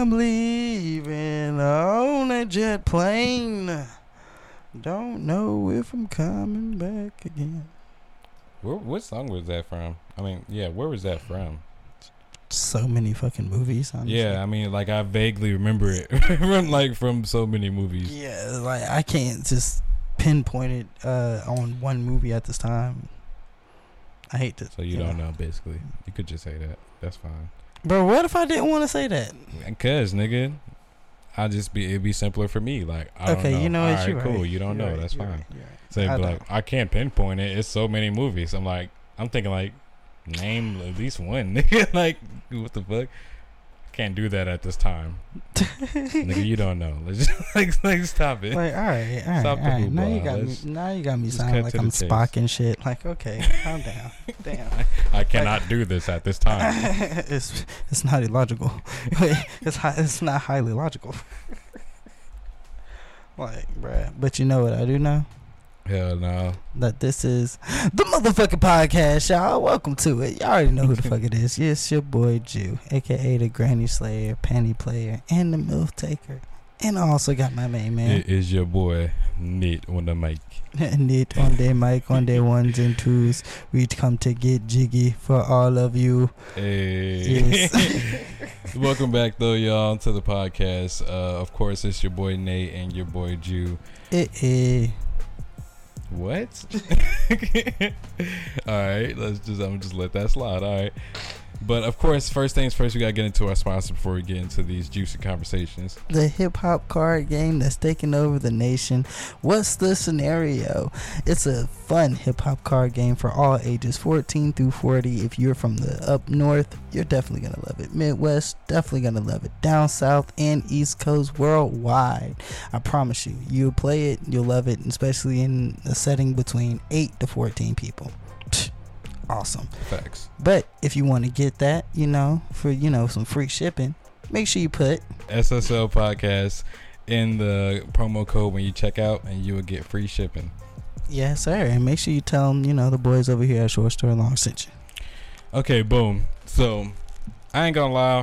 I'm leaving on a jet plane. Don't know if I'm coming back again. What song was that from? I mean, yeah, where was that from? So many fucking movies, honestly. Yeah, I mean, like, I vaguely remember it from so many movies. Yeah, like, I can't just pinpoint it on one movie at this time. I hate to. So you don't know, basically. You could just say that. That's fine. Bro, what if I didn't want to say that? Cause, nigga, it'd be simpler for me. Like, I don't know. You know, all right, cool. Right. You don't know. That's fine. Say, but like, I can't pinpoint it. It's so many movies. I'm thinking like, name at least one, nigga. Like, what the fuck? Can't do that at this time. Nigga, you don't know. Let's just like stop it. Like, all right. Now you got me sounding like I'm Spock and shit. Like, okay, calm down. Damn. I cannot do this at this time. It's not illogical. It's not highly logical. Like, bruh. But you know what I do know? Hell no. That this is the motherfucking podcast, y'all. Welcome to it. Y'all already know who the fuck it is. Yes, your boy Jew, aka the Granny Slayer, Panty Player, and the MILF Taker. And I also got my main man. It is your boy Nate on the mic. Nate on the mic, on the ones and twos. We come to get jiggy for all of you. Hey. Yes. Welcome back though, y'all, to the podcast. Of course, it's your boy Nate and your boy Jew. What? Alright, I'm just let that slide. Alright. But of course, first things first, we gotta get into our sponsor before we get into these juicy conversations. The hip hop card game that's taking over the nation. What's the scenario? It's a fun hip hop card game for all ages, 14 through 40. If you're from the up north, you're definitely gonna love it. Midwest, definitely gonna love it. Down south and East Coast, worldwide. I promise you, you'll play it, you'll love it, especially in a setting between 8 to 14 people. Awesome. Facts. But if you want to get that, for some free shipping, make sure you put SSL podcast in the promo code when you check out, and you will get free shipping. Yes, sir. And make sure you tell them, the boys over here at Short Story Long sent you. Okay, boom. So I ain't gonna lie,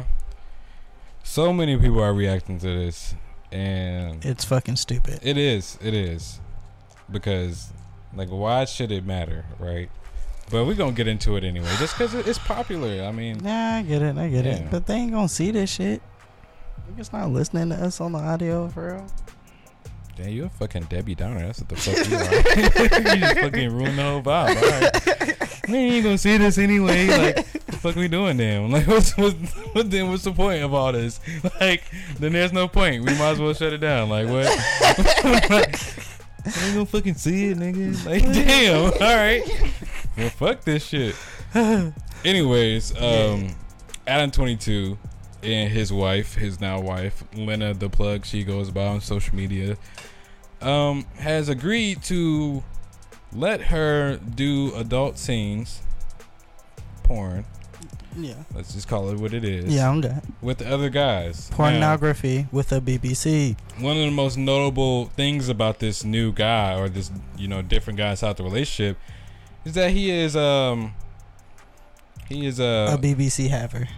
so many people are reacting to this, and it's fucking stupid. It is because, like, why should it matter, right? But we're going to get into it anyway, just because it's popular. I mean... Yeah, I get it. But they ain't going to see this shit. Niggas not listening to us on the audio, for real. Damn, you a fucking Debbie Downer. That's what the fuck you are. You just fucking ruined the whole vibe. All right. Man, you ain't going to see this anyway. Like, what the fuck we doing then? Like, what's the point of all this? Like, then there's no point. We might as well shut it down. Like, what? I ain't gonna fucking see it, nigga. Like, damn. All right. Well, fuck this shit. Anyways, Adam22 and his now wife, Lena the Plug, she goes by on social media, has agreed to let her do adult scenes, porn. Yeah. Let's just call it what it is. Yeah, I'm good. With the other guys. Pornography now, with a BBC. One of the most notable things about this new guy, or this, different guys out the relationship, is that he is a BBC haver.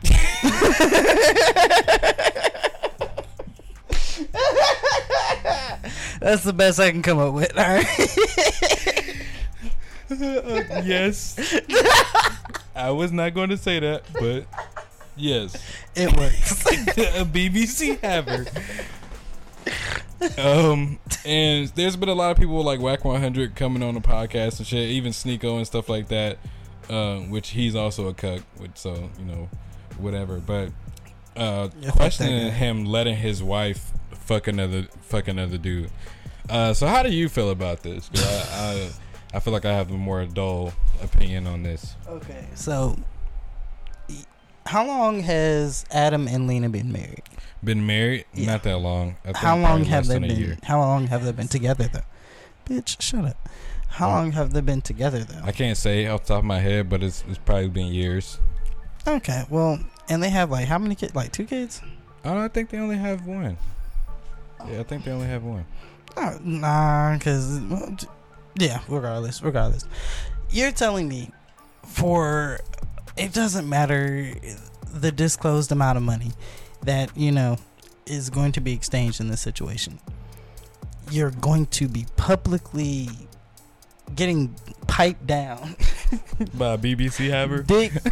That's the best I can come up with. All right. Yes. I was not going to say that, but yes, it works. A BBC haver. And there's been a lot of people like Whack 100 coming on the podcast and shit, even Sneeko and stuff like that, which he's also a cuck, so whatever. But questioning him letting his wife fuck another dude. So how do you feel about this? I feel like I have a more dull opinion on this. Okay, so how long has Adam and Lena been married? Been married? Yeah. Not that long. I think how long have they been? How long have they been together though? Bitch, shut up. How long have they been together though? I can't say off the top of my head, but it's probably been years. Okay, well, and they have like how many kids? Like 2 kids? I think they only have 1. Yeah, I think they only have 1. Oh, nah, because yeah, regardless, you're telling me it doesn't matter the disclosed amount of money that is going to be exchanged in this situation. You're going to be publicly getting piped down by a BBC Haver.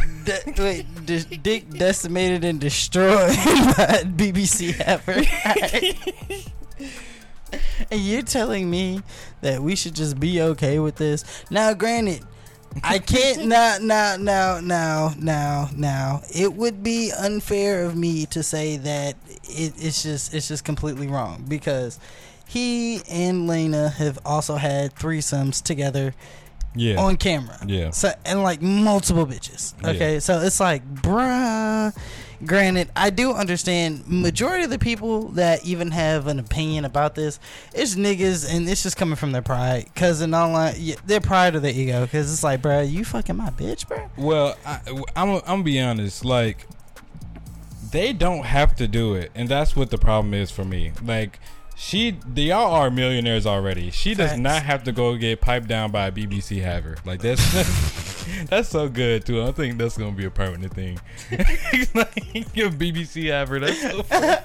Dick decimated and destroyed by a BBC Haver. And you're telling me that we should just be okay with this? Now, granted, I can't. Now. It would be unfair of me to say that it's just completely wrong, because he and Lena have also had threesomes together. Yeah. On camera. Yeah. So, and like multiple bitches. Okay. Yeah. So it's like, bruh. Granted, I do understand majority of the people that even have an opinion about this, it's niggas, and it's just coming from their pride. Cause in online, their pride or their ego. Cause it's like, bruh, you fucking my bitch, bruh. Well, I'm gonna be honest. Like, they don't have to do it, and that's what the problem is for me. Like, y'all are millionaires already. She does not have to go get piped down by a BBC Haver. Like, that's so good too. I think that's gonna be a permanent thing. Like, your BBC Haver. That's so funny.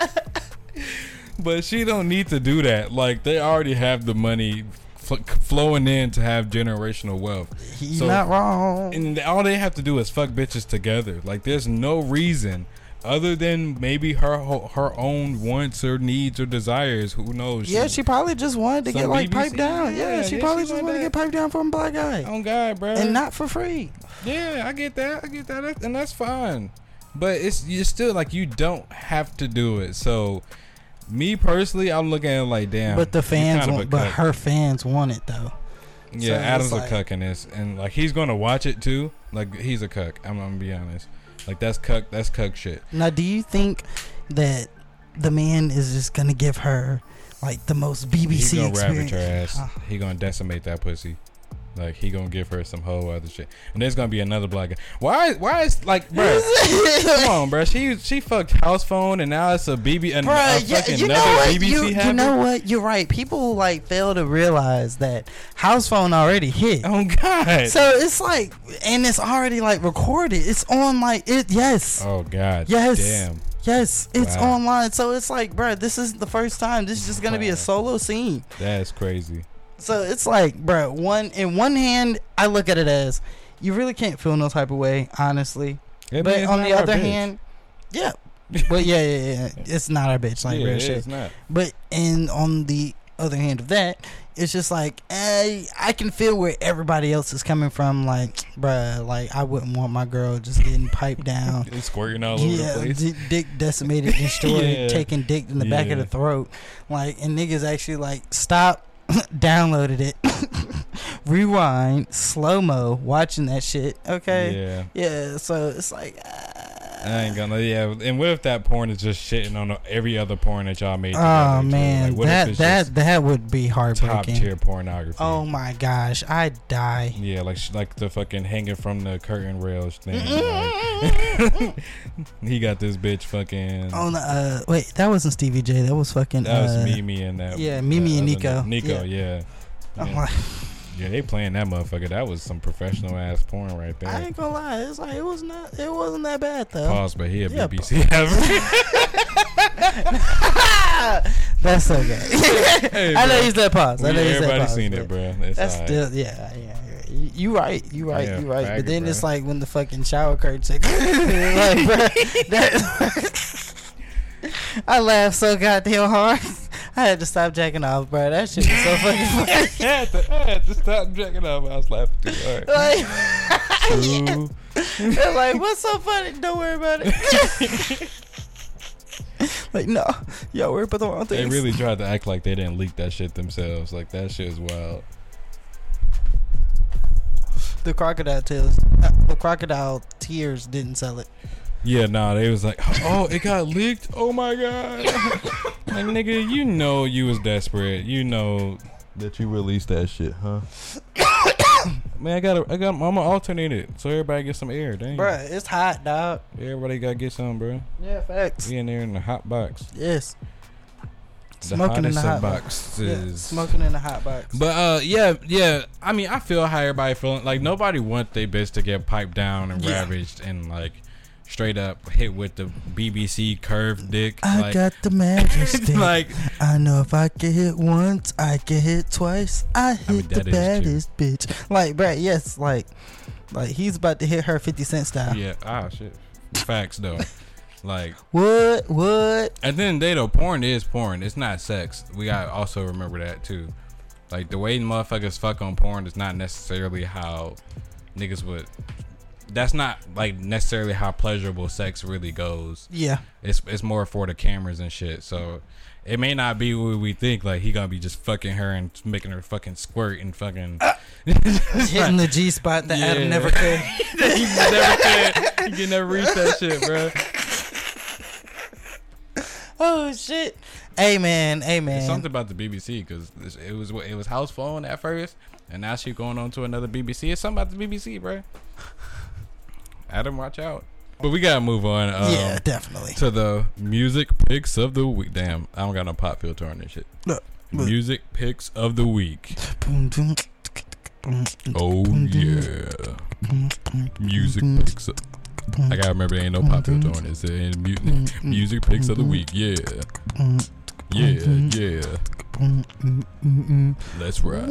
But she don't need to do that. Like, they already have the money flowing in to have generational wealth. He's not wrong. And all they have to do is fuck bitches together. Like, there's no reason. Other than maybe her own wants or needs or desires, who knows? Yeah, she probably just wanted to get like BBC, piped down. Yeah, she probably just wanted to get piped down from a black guy. Oh God, bro, and not for free. Yeah, I get that, and that's fine. But you're still like, you don't have to do it. So, me personally, I'm looking at it like, damn. But the fans, her fans want it though. Yeah, so Adam's a cuck in this, and like, he's gonna watch it too. Like, he's a cuck. I'm gonna be honest. Like, that's cuck shit. Now, do you think that the man is just gonna give her like the most BBC experience? He gonna ravage her ass. He gonna decimate that pussy. Like, he gonna give her some whole other shit. And there's gonna be another black guy. Why is like, bro? Come on, bro. She fucked House Phone, and now it's a BBC Haver. You know what? You're right. People like fail to realize that House Phone already hit. Oh God. So it's like, and it's already like recorded. It's on like it. Yes. Oh God. Yes. Damn. Yes, it's online. So it's like, bro, this is the first time. This is just gonna be a solo scene. That's crazy. So it's like, bro, in one hand, I look at it as, you really can't feel no type of way, honestly. But on the other hand, yeah. But yeah. It's not our bitch, like, real shit. It's not. But on the other hand of that, it's just like, I can feel where everybody else is coming from. Like, bruh, like, I wouldn't want my girl just getting piped down. It's squirting all over the place. Dick decimated, destroyed, taking dick in the back of the throat. Like, and niggas actually, like, stop. Downloaded it, rewind, slow mo, watching that shit. Okay, yeah. So it's like, I ain't gonna. Yeah, and what if that porn is just shitting on every other porn that y'all made? Oh man, like, that would be heartbreaking. Top tier pornography. Oh my gosh, I'd die. Yeah, like the fucking hanging from the curtain rails thing. Like, he got this bitch fucking. Oh, wait, that wasn't Stevie J. That was fucking. That was Mimi and that. Yeah, Mimi and Nico. Nico, yeah. Yeah, they playing that motherfucker. That was some professional ass porn right there. I ain't gonna lie, it's like it wasn't that bad though. Pause, but he a BBC Haver. That's okay. Hey, I know he's that pause. Everybody's seen it, bro. That's right. still, yeah. You right. Yeah, But then bro. It's like when the fucking shower curtain like, bro, I laughed so goddamn hard. I had to stop jacking off, bro. That shit was so fucking funny. I had to stop jacking off. I was laughing too hard. They're like, what's so funny? Don't worry about it. Like, no, y'all worry about the wrong things. They really tried to act like they didn't leak that shit themselves. Like, that shit is wild. The crocodile tears didn't sell it. Yeah, nah, they was like, oh, it got leaked? Oh my God. Like, nigga, you know you was desperate. You know that you released that shit, huh? Man, I'm gonna alternate it so everybody get some air, dang. Bruh, it's hot, dog. Everybody gotta get some, bro. Yeah, facts. We in there in the hot box. Yes. Smoking in the hot box. Yeah, smoking in the hot box. But yeah. I mean, I feel how everybody feeling. Like, nobody want their bitch to get piped down and ravaged and like straight up hit with the BBC curved dick. I got the magic stick. Like, I know if I can hit once, I can hit twice. I hit the baddest bitch. Like, bruh, yes, like he's about to hit her 50 Cent style. Yeah. Ah, shit. Facts though. Like, what? At the end of the day, though, porn is porn. It's not sex. We gotta also remember that too. Like, the way motherfuckers fuck on porn is not necessarily how niggas would. That's not like necessarily how pleasurable sex really goes. Yeah. It's more for the cameras and shit. So it may not be what we think. Like, he gonna be just fucking her and making her fucking squirt and fucking hitting the G spot that Adam never could. He never could. He can never reach that shit, bro. Oh shit! Hey man. It's something about the BBC because it was house phone at first, and now she going on to another BBC. It's something about the BBC, bro. Adam, watch out. But we gotta move on. Yeah, definitely. To the music picks of the week. Damn, I don't got no pop filter on this shit. Look. Music picks of the week. Oh yeah. Music picks up. I gotta remember there ain't no pop filter on it. It's music picks of the week. Yeah. Let's ride.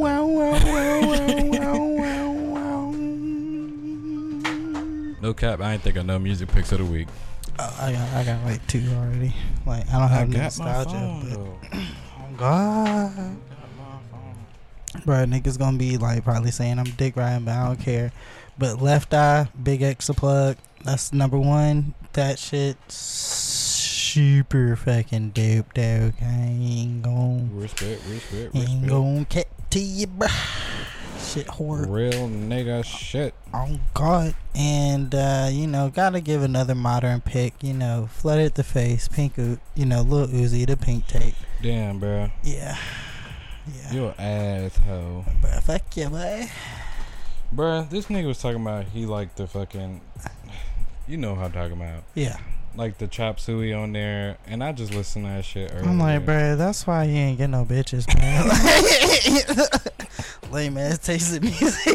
No cap, I ain't think of no music picks of the week. I got like 2 already. Like, I don't have nostalgia, but oh god. Bro, niggas gonna be like probably saying I'm dick riding, but I don't care. But Left Eye, Big Extra Plug, that's number 1. That shit super fucking dope, dog. I ain't gon' respect. Ain't gon' cat to you, bro. Shit horror. Real nigga shit. Oh god. And gotta give another modern pick. Flooded the Face, Pink, Lil Uzi, the Pink Tape. Damn, bro. Yeah. You an asshole. Bro, fuck you, boy. Bruh, this nigga was talking about he liked the fucking, you know what I'm talking about. Yeah. Like the Chop Suey on there, and I just listened to that shit earlier. I'm like, bruh, that's why you ain't get no bitches, man. Lame ass taste of music.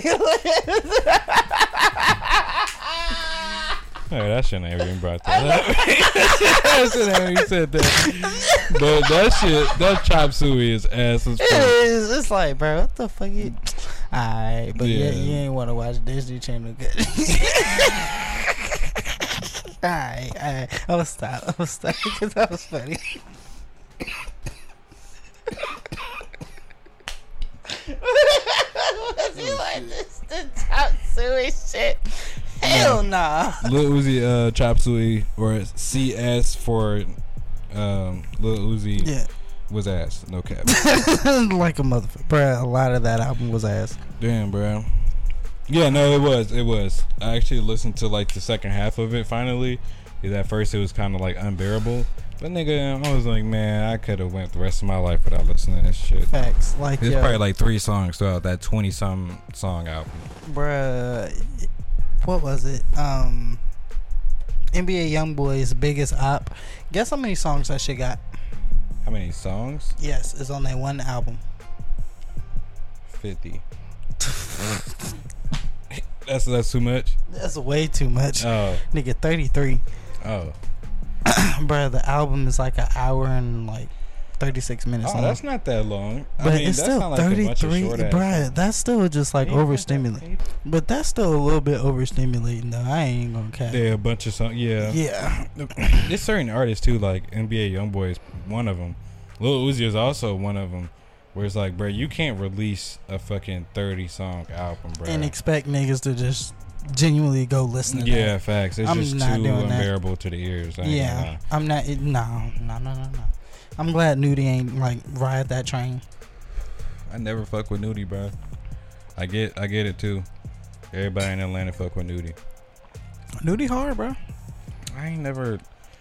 Hey, that shit ain't even brought that up. That shit ain't even said that. But that Chop Suey is ass as fuck. It's like, bro, what the fuck? Alright, but yeah, you ain't want to watch Disney Channel good. Alright. I'm gonna stop because that was funny. Was you like this? The Chop Suey shit? Hell nah. Lil Uzi Chop Suey, or CS for Lil Uzi. Yeah. Was ass, no cap. Like a motherfucker, bruh. A lot of that album was ass. Damn, bro. Yeah, no, it was. I actually listened to like the second half of it finally. Because at first it was kind of like unbearable. But nigga, I was like, man, I could have went the rest of my life without listening to this shit. Facts. Like, there's probably like 3 songs throughout that 20-some song album. Bruh, what was it? NBA YoungBoy's Biggest Op. Guess how many songs that shit got? How many songs? Yes, it's on that one album. 50. That's too much? That's way too much. Oh. Nigga, 33. Oh. Bruh, the album is like an hour and like 36 minutes long. That's not that long. But it's still 33. Bruh, that's still just like overstimulating. But that's still a little bit overstimulating though. I ain't gonna cap. Yeah, a bunch of songs. Yeah. There's certain artists too, like NBA YoungBoy is one of them. Lil Uzi is also one of them. Where it's like, bro, you can't release a fucking 30-song album, bro, and expect niggas to just genuinely go listen to that. Yeah, facts. It's just too unbearable to the ears. Yeah, I'm not. No. I'm glad Nudie ain't like ride that train. I never fuck with Nudie, bro. I get it too. Everybody in Atlanta fuck with Nudie. Nudie hard, bro. I ain't never.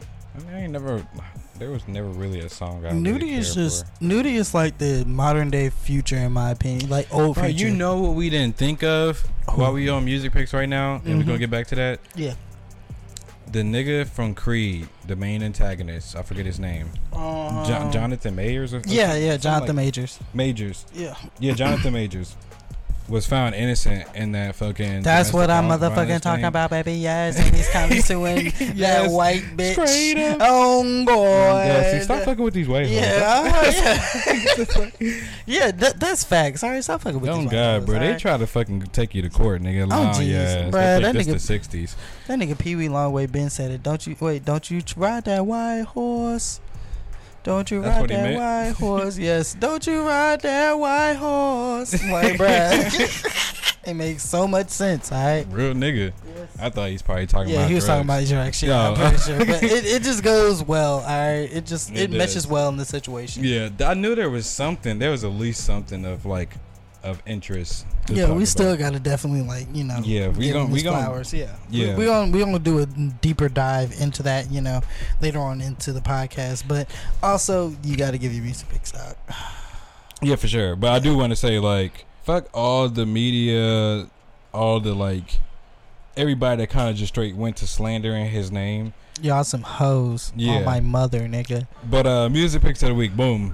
There was never really a song I Nudie really is just for. Nudie is like the modern day Future in my opinion, like old Future. You know what we didn't think of while we on music picks right now, and we're gonna get back to that. Yeah. The nigga from Creed, the main antagonist, I forget his name. Jonathan Majors. Yeah, Jonathan Majors. Majors. Yeah, Jonathan Majors. was found innocent in that fucking. That's what I'm domestic motherfucking violence talking thing. about, baby. Yes, and he's kind of suing that Yes. white bitch. Straight up. Oh boy. Yeah, see, stop fucking with these white hoes. Yeah, yeah. That's facts. Sorry, stop fucking with Oh these white God, hoes, bro, they alright? try to fucking take you to court, nigga. Long, jeez, yeah, bruh, that that nigga, nigga- the '60s. That nigga Pee Wee Longway Ben said it. Don't you ride that white horse? Don't you That's ride what he that meant? white horse? Yes. Don't you ride that white horse? Like, bruh, it makes so much sense. All right. Real nigga. Yes. I thought he's probably talking Yeah, about. he was talking about drugs. drug shit. Yo. I'm pretty sure, but it just goes well. All right, it It meshes does. well in the situation. Yeah, I knew there was something. There was at least something of interest. to Yeah, talk we still about. gotta definitely Yeah, we give gon- him we his gon- flowers. Yeah, yeah. we gonna do a deeper dive into that later on into the podcast. But also, you got to give your music picks out. Yeah, for sure. But I do want to say, like, fuck all the media, all the everybody that kind of just straight went to slandering his name. Y'all some hoes Yeah. on my mother, nigga. But music picks of the week, boom.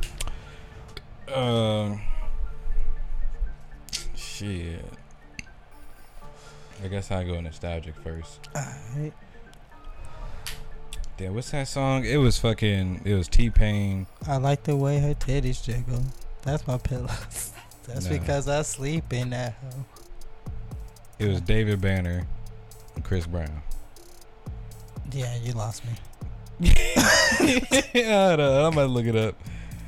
Shit. I guess I go nostalgic first. Alright. Damn, what's that song? It was T-Pain. I like the way her titties jiggle. That's my pillow. That's No. because I sleep in that hoe. It was David Banner and Chris Brown. Yeah, you lost me. Hold on, I'm about to look it up.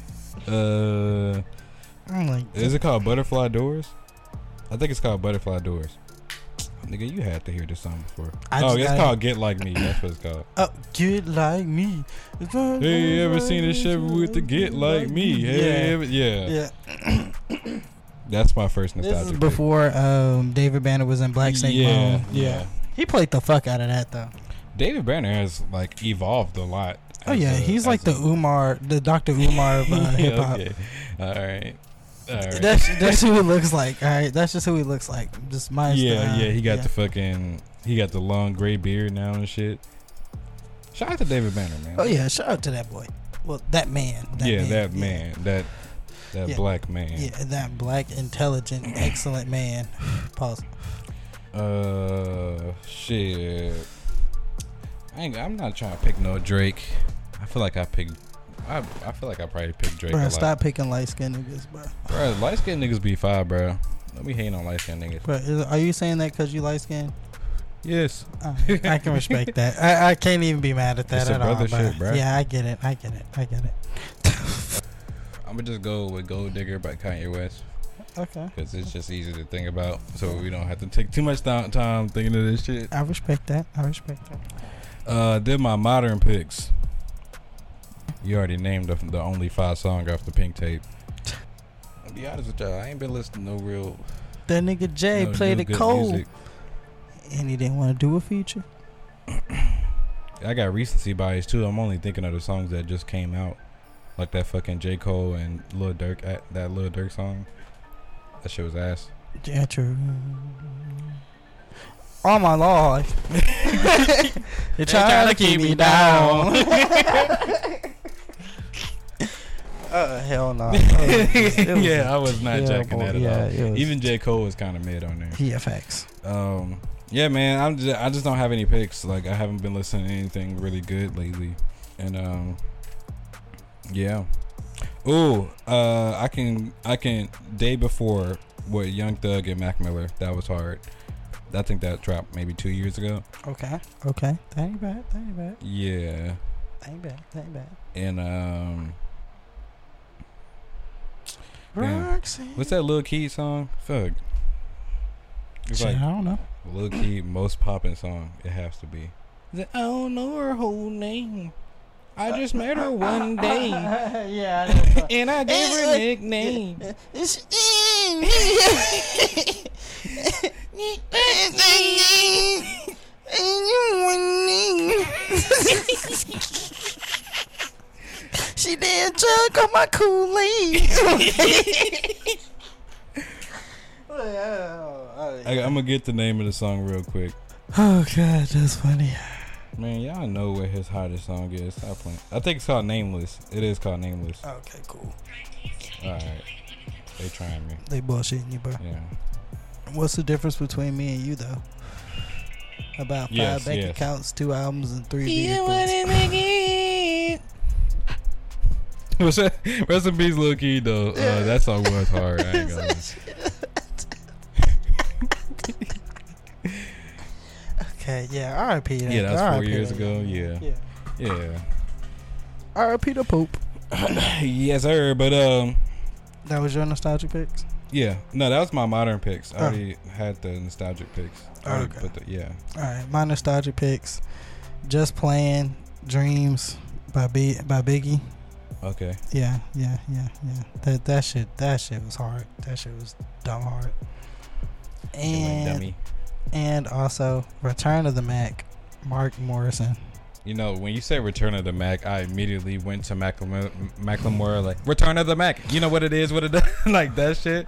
I'm like, Is it called Butterfly Doors? I think it's called Butterfly Doors. Nigga, you had to hear this song before. It's called Get Like Me. That's what it's called. oh, get like me. Hey, you ever seen a Chevy with the Get Like Me? Hey, yeah. Yeah. That's my first This nostalgic is pick. before David Banner was in Black Snake Yeah, Moan. yeah. He played the fuck out of that though. David Banner has evolved a lot. Oh yeah, he's like the Dr. Umar of hip hop. Okay. All right. That's who he looks like. All right, that's just who he looks like. Just my Yeah. He got the long gray beard now and shit. Shout out to David Banner, man. Oh yeah, shout out to that boy. Well, that man. That man. That Yeah. black man. Yeah, that black, intelligent, excellent man. Pause. Shit. I'm not trying to pick no Drake. I feel like I probably picked Drake a Bro, lot. stop picking light skinned niggas, bro. Bro, light skinned niggas be fine, bro. Don't be hating on light skinned niggas. Bro, are you saying that because you light skinned? Yes. I can respect that. I can't even be mad at that It's a at all. brother shit, bro. Yeah, I get it. I'm gonna just go with Gold Digger by Kanye West Okay. because it's just easy to think about, so we don't have to take too much time thinking of this shit. I respect that. Did my modern picks. You already named the only 5 song off the Pink Tape. I'll be honest with y'all, I ain't been listening to no real. That nigga Jay played it good cold, music. and he didn't want to do a feature. I got recency bias too. I'm only thinking of the songs that just came out, like that fucking J. Cole and Lil Durk. That Lil Durk song. That shit was ass. Yeah, true. Oh my lord, you're trying to keep me down. Hell no. Yeah, I was not jacking that at all. Was, Even J. Cole was kind of mid on there. Yeah, facts. Yeah, man, I just don't have any picks. Like, I haven't been listening to anything really good lately, and yeah. Ooh, I can day before with Young Thug and Mac Miller. That was hard. I think that dropped maybe 2 years ago. Okay. That ain't bad. Yeah, Ain't bad. and damn. Roxy. What's that Lil Keed song? Fuck. It's Shit, like I don't know. Lil Keed most popping song. It has to be. I don't know her whole name. I just met her one day, Yeah, I know. and I gave her a nickname. She did chug on my Kool-Aid. I'm gonna get the name of the song real quick. Oh god, that's funny. Man, y'all know what his hottest song is. Stop playing. I think it's called Nameless. It is called Nameless. Okay, cool. Alright. They trying me. They bullshitting you, bro. Yeah. What's the difference between me and you, though? About 5 bank accounts, 2 albums, and 3 vehicles. What's that? Rest in peace, Lil Key, though. That song was hard. I ain't gonna Okay, yeah, R.I.P. Yeah, that was 4 years ago. Yeah. R.I.P. the Pope. Yes, sir. But that was your nostalgic picks? Yeah. No, that was my modern picks. I already had the nostalgic picks. Okay. Yeah. All right, my nostalgic picks. Just Playing Dreams by Biggie. Okay. Yeah. That shit was hard. That shit was dumb hard. And also Return of the Mac, Mark Morrison. You know, when you say Return of the Mac, I immediately went to Macklemore, like, Return of the Mac. You know what it is, what it does? Like, that shit.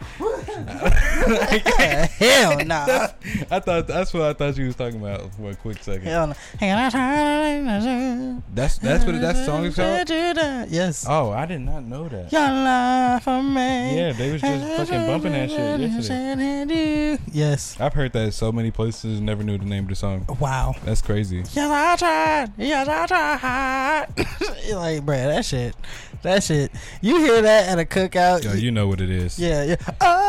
Hell nah. That's what I thought you was talking about for a quick second. Hell no. That's what that song is called? Yes. Oh, I did not know that. Your life for me. Yeah, they was just fucking bumping that shit yesterday. Yes. I've heard that so many places, never knew the name of the song. Wow. That's crazy. Yes, I tried. Yes, I tried. Like, bruh, that shit. You hear that at a cookout? Yo, you know what it is. Yeah.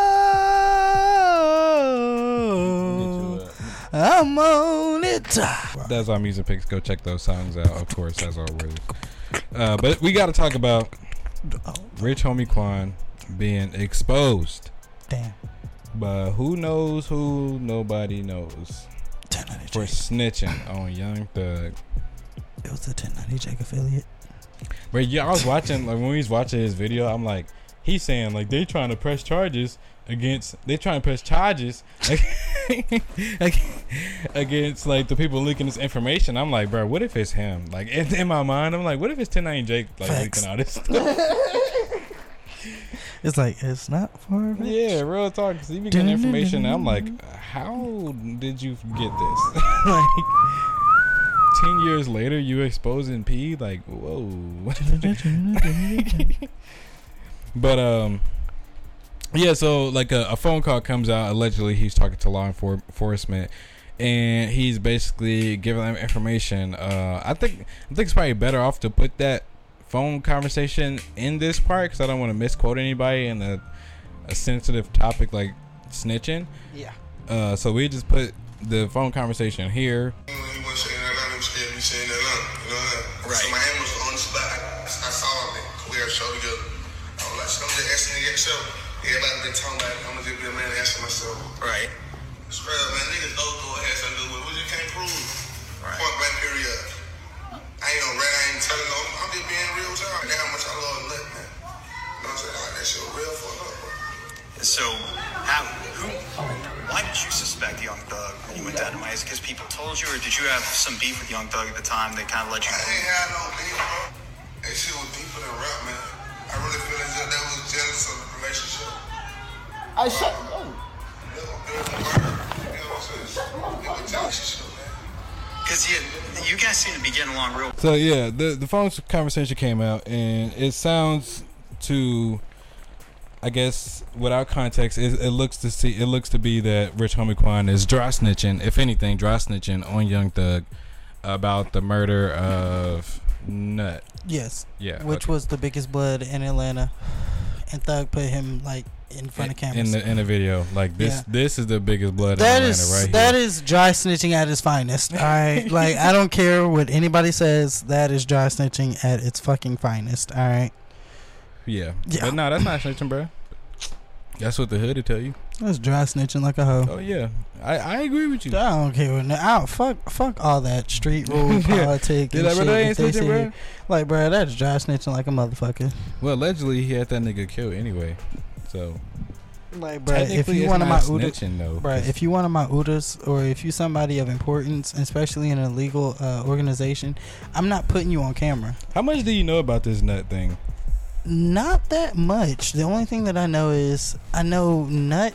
Oh, I'm on it. That's our music picks. Go check those songs out, of course, as always. But we got to talk about Rich Homie Quan being exposed. Damn. But who knows who nobody knows for snitching on Young Thug. It was a 1090 Jake affiliate. But yeah, I was watching, like, when we was watching his video, I'm like, he's saying, like, they trying to press charges against like, the people leaking this information. I'm like, bro, what if it's him? Like, in my mind, I'm like, what if it's 1090 Jake, like, leaking all this stuff? It's like, it's not for Rich. Yeah, real talk. Because he be getting information, and I'm like, how did you get this? Like, 10 years later, you exposing P? Like, whoa. But, yeah, so, like, a phone call comes out. Allegedly, he's talking to law enforcement, and he's basically giving them information. I think it's probably better off to put that phone conversation in this part, because I don't want to misquote anybody in a sensitive topic like snitching. Yeah. So we just put the phone conversation here. Right. So my hand was on the spot. I saw him. We had a show together. I was like, so I'm just asking to get show. Everybody been talking about it. I'm gonna just be a man and answer myself. Right. Straight up, man. Niggas old door had something to do with it. You can't prove. Right. Point blank period. I ain't no rat. I ain't telling no. I'm just being real with y'all. How much I love nut, man. You know what I'm saying? I like that shit real fucked up, bro. So, why did you suspect Young Thug when you went down to Miami? Is it because people told you, or did you have some beef with Young Thug at the time that kind of let you know? I ain't had no beef, bro. That shit was deeper than rap, man. I really feel as if that was jealous of the relationship. I shut him up. You know what I'm saying? It was jealous shit, man. Because you guys seem to be getting along real. So yeah, the phone conversation came out, and it sounds to, I guess, without context, it looks to be that Rich Homie Quan is dry snitching, if anything, on Young Thug about the murder of Nut. Yes. Yeah. Which was the biggest blood in Atlanta, and Thug put him like in front of cameras in the video. Like this, This is the biggest blood that in is, Atlanta, right? That here. is dry snitching at its finest. All right, like I don't care what anybody says. That is dry snitching at its fucking finest. All right. Yeah. But no, that's not snitching, bro. That's what the hood will tell you. That's dry snitching like a hoe. Oh yeah, I agree with you. I don't care what. Fuck all that street rule politics. Did and that shit. ain't snitching, bro? Like, bro, that's dry snitching like a motherfucker. Well, allegedly he had that nigga killed anyway. So, like, bro, if you one of my Udas, bro, if you one of my Udas, or if you somebody of importance, especially in a legal organization, I'm not putting you on camera. How much do you know about this Nut thing? Not that much. The only thing that I know is I know Nut.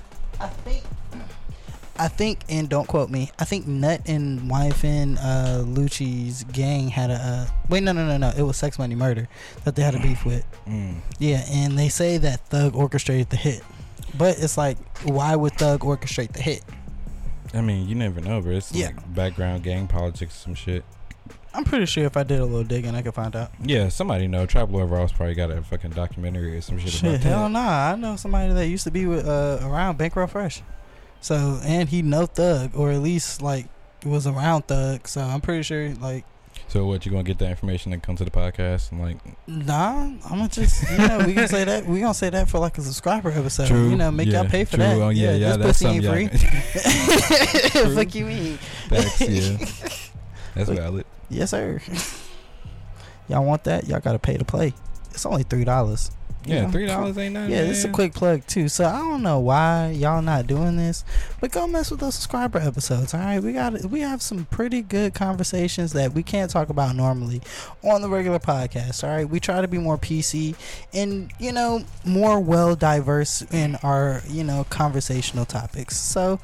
I think, and don't quote me, I think Nut and YFN Lucci's gang had a wait, no, it was Sex Money Murder that they had a beef with. Yeah, and they say that Thug orchestrated the hit. But it's like, why would Thug orchestrate the hit? I mean, you never know, bro. It's like background gang politics, some shit. I'm pretty sure if I did a little digging, I could find out. Yeah, somebody know. Trap Lord Ross probably got a fucking documentary or some shit about that. Hell nah. I know somebody that used to be with around Bankroll Fresh. So, and he know Thug, or at least like was around Thug. So I'm pretty sure like. So what, you gonna get that information and come to the podcast and like? Nah, I'm gonna just we gonna say that for like a subscriber episode. True. Make y'all pay for that. Oh, yeah, this that's pussy ain't free. True. Fuck you mean? Facts, yeah. That's valid. Yes, sir. Y'all want that? Y'all gotta pay to play. It's only $3. Yeah, $3 ain't nothing. Yeah, this is a quick plug too. So I don't know why y'all not doing this, but go mess with those subscriber episodes. All right, we have some pretty good conversations that we can't talk about normally on the regular podcast. All right, we try to be more PC and more well diverse in our conversational topics. So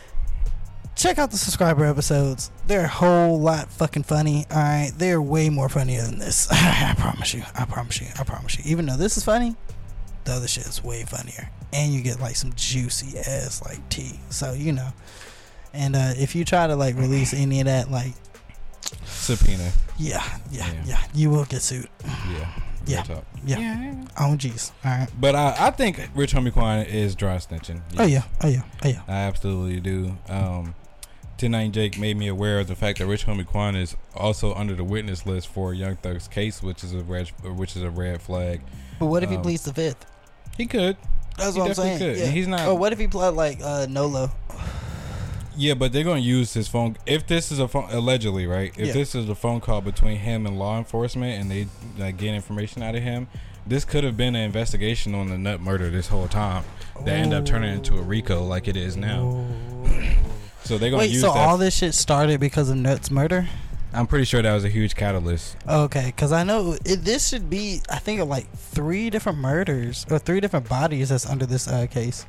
check out the subscriber episodes. They're a whole lot fucking funny. Alright, they're way more funnier than this. I promise you. Even though this is funny, the other shit is way funnier. And you get like some juicy ass like tea. So And if you try to like release any of that like subpoena. Yeah. You will get sued. Yeah. Oh jeez. Alright. But I think Rich Homie Quan is dry snitching. Yes. Oh yeah. I absolutely do. 10-9 Jake made me aware of the fact that Rich Homie Quan is also under the witness list for Young Thug's case, which is a red flag. But what if he pleads the fifth? He could. That's what I'm saying. Could. Yeah. And he's not. Or what if he pled like Nolo? Yeah, but they're gonna use his phone. If this is a phone, allegedly, right? If this is a phone call between him and law enforcement, and they get information out of him, this could have been an investigation on the Nut murder this whole time that ended up turning into a RICO like it is now. So they're gonna use. So all this shit started because of Nut's murder? I'm pretty sure that was a huge catalyst. Okay, because I know this should be, I think, of like 3 different murders or 3 different bodies that's under this case.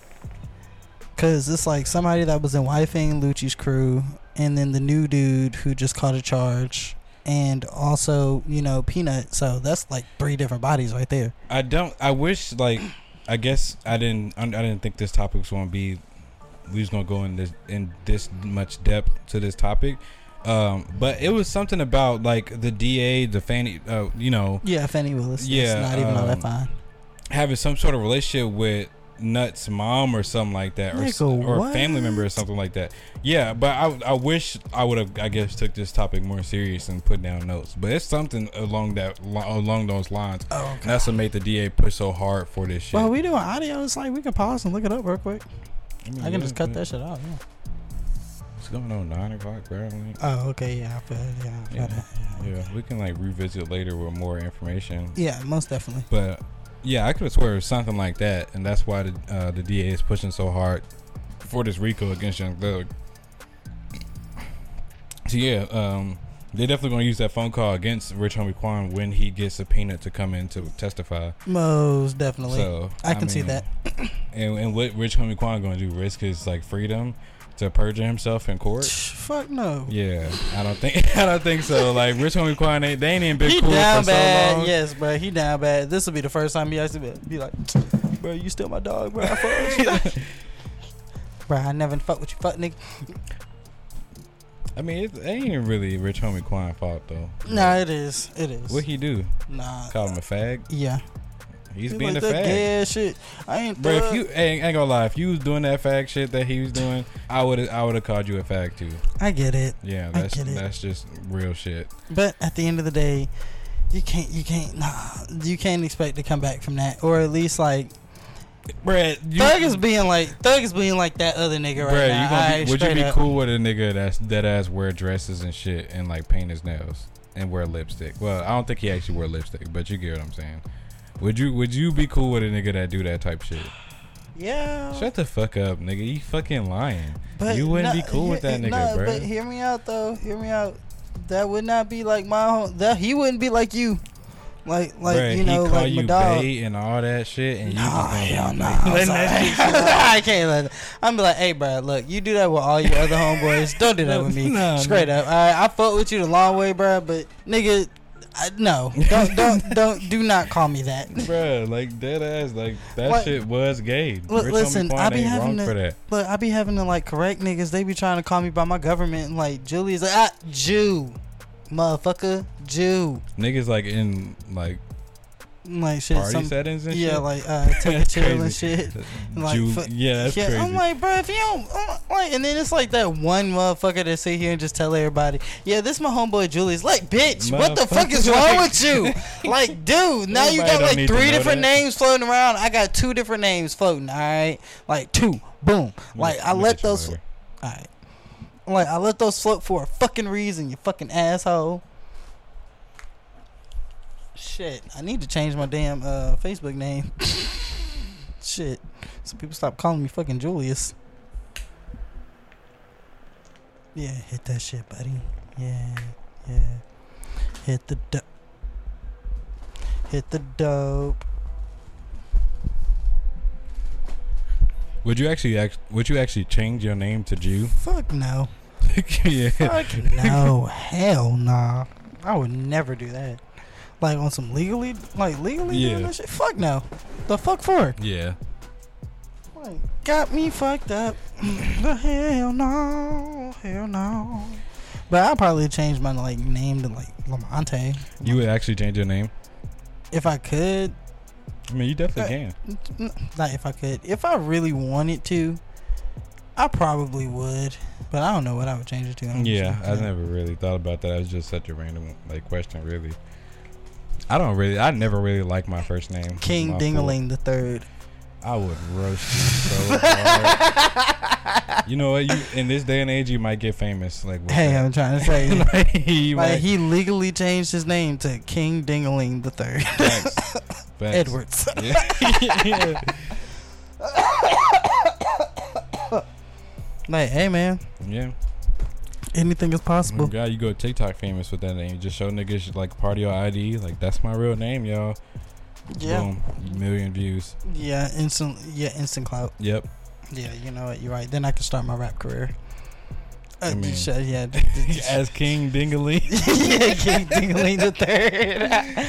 Because it's like somebody that was in Wifing Lucci's crew, and then the new dude who just caught a charge, and also Peanut. So that's like 3 different bodies right there. I wish I guess I didn't think this topic was gonna be. We was gonna go in this much depth to this topic. But it was something about like the DA, the Fannie, Yeah, Fannie Willis. Yeah, it's not even all that fine. Having some sort of relationship with Nut's mom or something like that, or a family member or something like that. Yeah, but I wish I would have, I guess, took this topic more serious and put down notes. But it's something along those lines. Oh, okay. That's what made the DA push so hard for this shit. Well, we doing audio. It's like we can pause and look it up real quick. I can just cut that shit out. Yeah. It's going on 9 o'clock, bro. Oh, okay. Yeah, I feel that. Yeah, we can revisit later with more information. Yeah, most definitely. But yeah, I could have sworn it was something like that, and that's why the DA is pushing so hard for this RICO against Young Thug. So yeah, they're definitely going to use that phone call against Rich Homie Quan when he gets subpoenaed to come in to testify. Most definitely. So I can see that. And what Rich Homie Quan going to do? Risk his freedom to perjure himself in court? Fuck no. Yeah, I don't think so. Like Rich Homie Quan, they ain't even been cool down for bad. so long. Yes, bro, he down bad. This will be the first time he has to be like, bro, you still my dog, bro. I fuck with you. Bro, I never fuck with you, fuck nigga. I mean, it ain't really Rich Homie Quan fault though. Nah, it is. What he do? Nah. Call him a fag? Yeah. He's being like a fag. Gay shit. I ain't. Bro, if you ain't gonna lie, if you was doing that fag shit that he was doing, I would have called you a fag too. I get it. Yeah, that's just real shit. But at the end of the day, you can't expect to come back from that, or at least like. Bruh, Thug is being like that other nigga right now. Would you be cool with a nigga that's dead ass wear dresses and shit and paint his nails and wear lipstick? Well, I don't think he actually wore lipstick, but you get what I'm saying. Would you be cool with a nigga that do that type shit? Yeah. Shut the fuck up, nigga. You fucking lying. But you wouldn't be cool with that nigga, bro. But hear me out though. Hear me out. That would not be like my home. That he wouldn't be like you. Like bruh, you know, he call like you my dog bait and all that shit, and hell no. I can't let it. I'm be like, hey, bro, look, you do that with all your other homeboys. Don't do that with me. Straight up. All right, I fuck with you the long way, bro, but nigga, No, do not call me that, Bruh, like dead ass, like that shit was gay. Listen, I be having for that. to look. I be having to like correct niggas. They be trying to call me by my government. And, like Julius, like Jew, motherfucker, Jew. Niggas like in like shit, party settings and shit. Yeah, like take a chill and shit. Like, that's crazy. I'm like, bro, if you don't like, and then it's like that one motherfucker that sit here and just tell everybody, yeah, this my homeboy Julius. Like, bitch, what the fuck is wrong with you? Like, dude, now you got like 3 different names floating around. I got 2 different names floating. All right, like 2, boom. Like I let those. All right, like I let those float for a fucking reason. You fucking asshole. Shit, I need to change my damn Facebook name. Shit, so people stop calling me fucking Julius. Yeah, hit that shit, buddy. Yeah. Hit the dope. Would you actually change your name to Jew? Fuck no. Yeah. Fuck no. Hell nah. I would never do that. Like on some legally doing that shit? Fuck no. The fuck for? Yeah. Like, got me fucked up. Hell no. But I'll probably change my like name to like Lamonte. You would actually change your name? If I could. I mean, you definitely can. Not if I could. If I really wanted to, I probably would. But I don't know what I would change it to. Yeah, I never really thought about that. It was just such a random like question, really. I never really liked my first name. King Dingaling the Third. I would roast you so hard. You know what? In this day and age, you might get famous. Like, hey, I'm trying to say, he legally changed his name to King Dingaling the Third. Facts. Edwards. Yeah. Like, hey, man. Yeah. Anything is possible. God, you go TikTok famous with that name. You just show niggas like party your ID. Like, that's my real name, y'all. Yeah. Boom. Million views. Yeah, instant clout. Yep. Yeah, you know what? You're right. Then I can start my rap career. I mean, as King Dingaling. Yeah, King Dingaling the Third.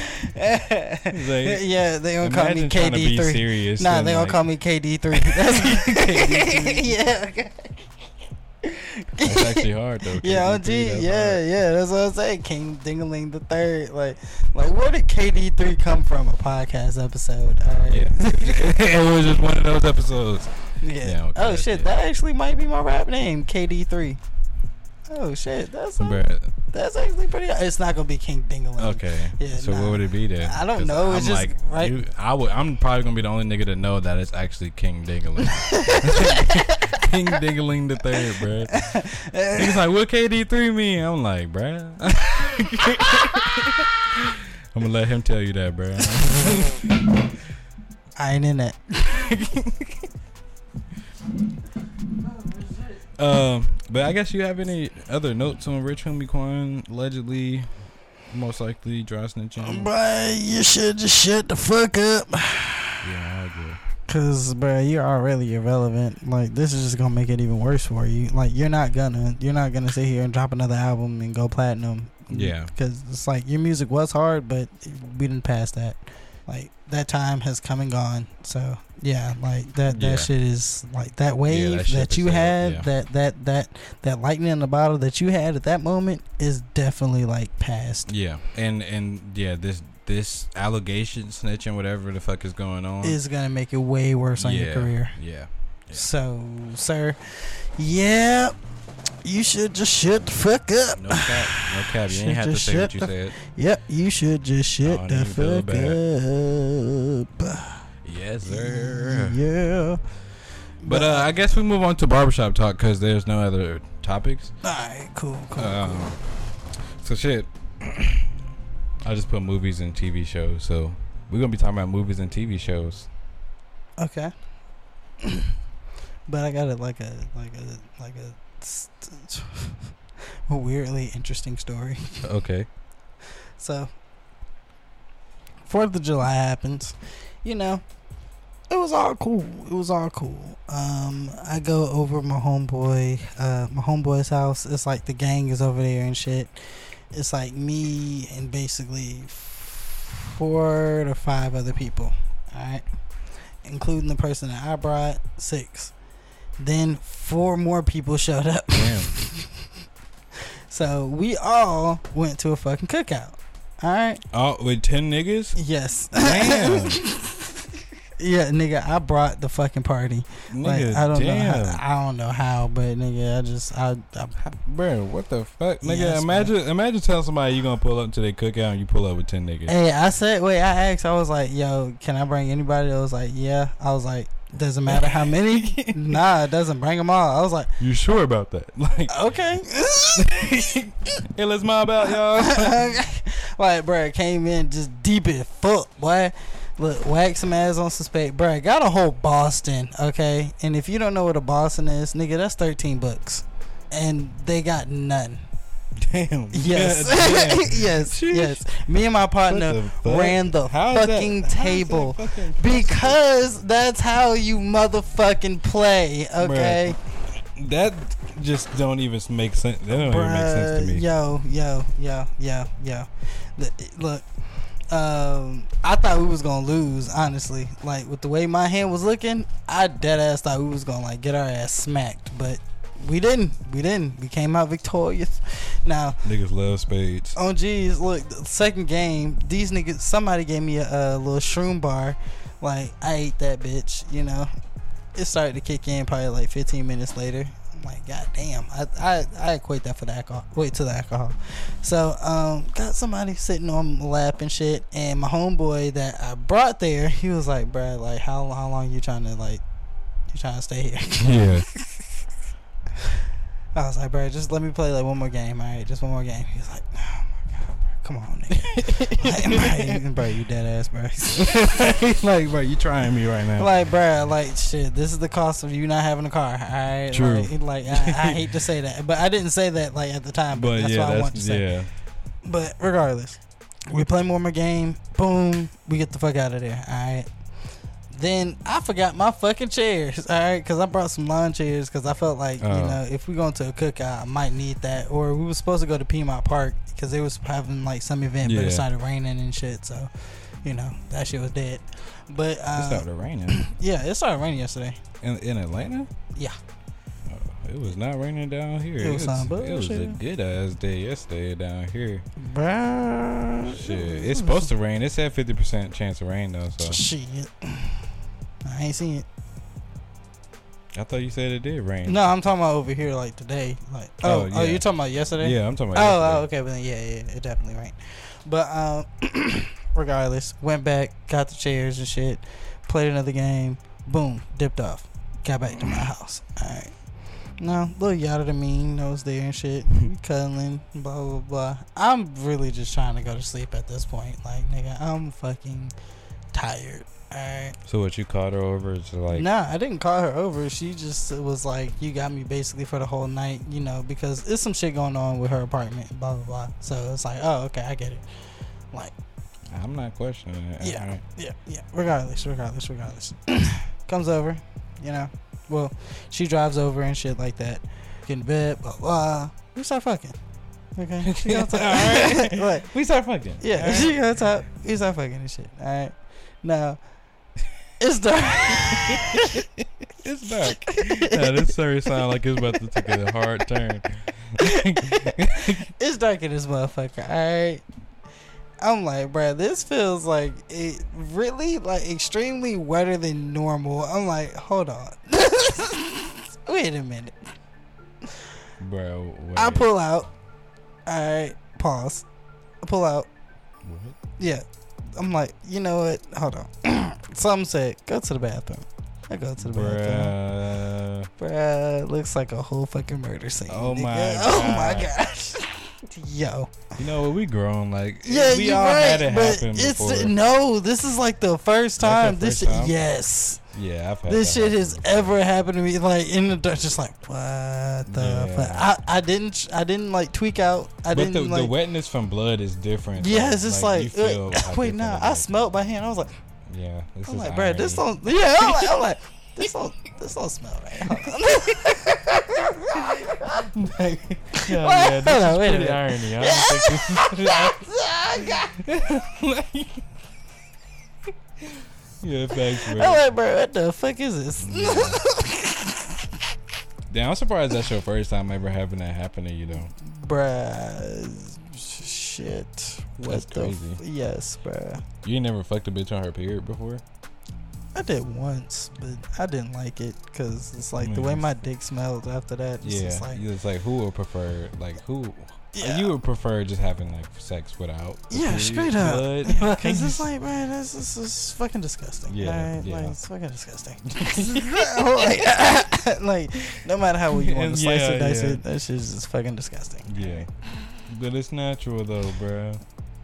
Like, yeah, they gonna call me KD3. Nah, they gonna call me KD3. That's KD3. Yeah. Okay. That's actually hard though. Yeah, OG. Yeah, that's what I'm saying. King Dingaling the Third. Like where did KD3 come from? A podcast episode. All right. Yeah, it was just one of those episodes. Yeah. Okay, oh shit, that actually might be my rap name, KD3. Oh shit, that's actually pretty. It's not gonna be King Dingaling. Okay. Yeah. So what would it be then? I don't know. It's just right. I'm probably gonna be the only nigga to know that it's actually King Dingaling. King Dingaling the Third, bruh. He's like, what KD3 mean? I'm like, bruh. I'm gonna let him tell you that, bruh. I ain't in that. But I guess you have any other notes on Rich Homie Quan allegedly, most likely dry snitching? Bruh, you should just shut the fuck up. Yeah, I agree. Cause, bruh, you're already irrelevant. Like, this is just gonna make it even worse for you. Like, you're not gonna sit here and drop another album and go platinum. Yeah. Cause it's like your music was hard, but we didn't pass that. Like, that time has come and gone. So yeah, like that shit is like that wave that you had, that lightning in the bottle that you had at that moment is definitely like past. Yeah, and yeah, this allegation snitching, whatever the fuck is going on, is gonna make it way worse on your career. Yeah. So, sir, yeah, you should just shut the fuck up. No cap. You ain't have to say what you said. Yep, you should just shut the fuck up. Yes, sir. Yeah. But I guess we move on to barbershop talk because there's no other topics. Alright, cool. So shit. I just put movies and TV shows. So we're gonna be talking about movies and TV shows. Okay. But I got a weirdly interesting story. Okay. So 4th of July happens. You know, it was all cool. I go over my homeboy's house. It's like the gang is over there and shit. it's like me and basically 4 to 5 other people. All right, including the person that I brought, 6. Then 4 more people showed up. Damn. So we all went to a fucking cookout. All right. Oh, with 10 niggas? Yes. Damn. Yeah, nigga, I brought the fucking party. Nigga, like, I damn. don't know how, but nigga, I Bro, what the fuck, nigga? Yes, imagine telling somebody you gonna pull up to their cookout and you pull up with 10 niggas. Hey, I asked, I was like, yo, can I bring anybody? I was like, yeah. I was like, doesn't matter how many. Nah, it doesn't. Bring them all. I was like, You sure about that? Like, okay. hey, let's mob out, y'all. Like, bro, came in just deep as fuck, boy. Look, wax some ass on suspect, bro. Got a whole Boston, okay? And if you don't know what a Boston is, nigga, that's $13, and they got none. Damn. Yes. Damn. yes. Me and my partner ran the fucking table because that's how you motherfucking play, okay? Bruh, that just don't even make sense. That don't even make sense to me. Yo. Look, I thought we was gonna lose, honestly. Like, with the way my hand was looking, I dead ass thought we was gonna like get our ass smacked, but we didn't. We came out victorious. Now, niggas love spades. Oh geez, look, the second game, these niggas, somebody gave me a little shroom bar. Like, I ate that bitch, you know. It started to kick in probably like 15 minutes later. I'm like, god damn. I equate that for the alcohol. Wait till the alcohol. So, got somebody sitting on my lap and shit, and my homeboy that I brought there, he was like, bruh, like, how long you trying to stay here? Yeah. I was like, bro, just let me play like one more game, all right? Just one more game. He was like, oh my god, bro, come on, nigga. Like, bro, you dead ass, bro. Like, bro, you trying me right now? Like, bro, like, shit, this is the cost of you not having a car, all right? True. Like I hate to say that, but I didn't say that like at the time, but that's what I want to say. Yeah. But regardless, we play one more game. Boom, we get the fuck out of there, all right? Then I forgot my fucking chairs, all right, because I brought some lawn chairs because I felt like, you know, if we going to a cookout, I might need that. Or we were supposed to go to Piedmont Park because they was having like some event, but it started raining and shit, so, you know, that shit was dead. But it started raining. Yeah, it started raining yesterday. In Atlanta? Yeah. It was not raining down here. It was a good ass day yesterday down here. Bruh. Shit, it's supposed to rain. It said 50% chance of rain though. So shit, I ain't seen it. I thought you said it did rain. No, I'm talking about over here, like today. Like, oh, you're talking about yesterday? Yeah, I'm talking about yesterday. Oh, okay, but then yeah, it definitely rained. But regardless, went back, got the chairs and shit, played another game, boom, dipped off, got back to my house. All right. No, little Yada the Mean was there and shit. We cuddling, blah, blah, blah. I'm really just trying to go to sleep at this point. Like, nigga, I'm fucking tired. Alright. So what, you called her over to like... Nah, I didn't call her over. She just was like, you got me basically for the whole night, you know, because there's some shit going on with her apartment, blah, blah, blah. So it's like, oh, okay, I get it. Like... I'm not questioning it. Yeah, right. yeah. Regardless. Comes over, you know. Well, she drives over and shit like that. Get in bed, blah, blah. We start fucking. Okay? She gonna talk. Alright. Like, we start fucking. Yeah, right. She gonna talk. We start fucking and shit. Alright? Now, it's dark. It's dark. Yeah, this story sound like it's about to take a hard turn. It's dark in this motherfucker, alright? I'm like, bruh, this feels like it really like extremely wetter than normal. I'm like, hold on. Wait a minute. Bro, wait. I pull out. Alright, pause. I pull out. What? Yeah. I'm like, you know what? Hold on. Something said, go to the bathroom. I go to the bathroom. Bruh, looks like a whole fucking murder scene. Oh nigga. my god. Oh my gosh. Yo. You know what? We grown. Like, yeah, we all had it happen before. No, this is like the first time. That's the first time? Yes. Yeah, I've had this that shit has ever happened to me. Like in the dark, just like what the fuck. I didn't like tweak out. But the wetness from blood is different. Yeah, it's just like you feel wait, nah. I smelled my hand. I was like, yeah, this I'm is like, bro, this irony. don't. Yeah, I'm like, This don't smell right. Hold on. This is pretty irony. I don't think this is yeah, thanks, bro. I'm like, bro, what the fuck is this? Damn, I'm surprised that's your first time ever having that happen to you, though. Bruh, shit. That's crazy. Yes, bruh. You ain't never fucked a bitch on her period before? I did once, but I didn't like it because it's like the way my dick smelled after that. It's It's like who would prefer, like who? Yeah. You would prefer just having like sex without? Yeah, straight up. blood? Because it's like, man, this is fucking disgusting. Yeah, right? yeah. Like, it's fucking disgusting. like, no matter how you want to slice it, dice it, that shit's just fucking disgusting. Yeah, but it's natural though, bro.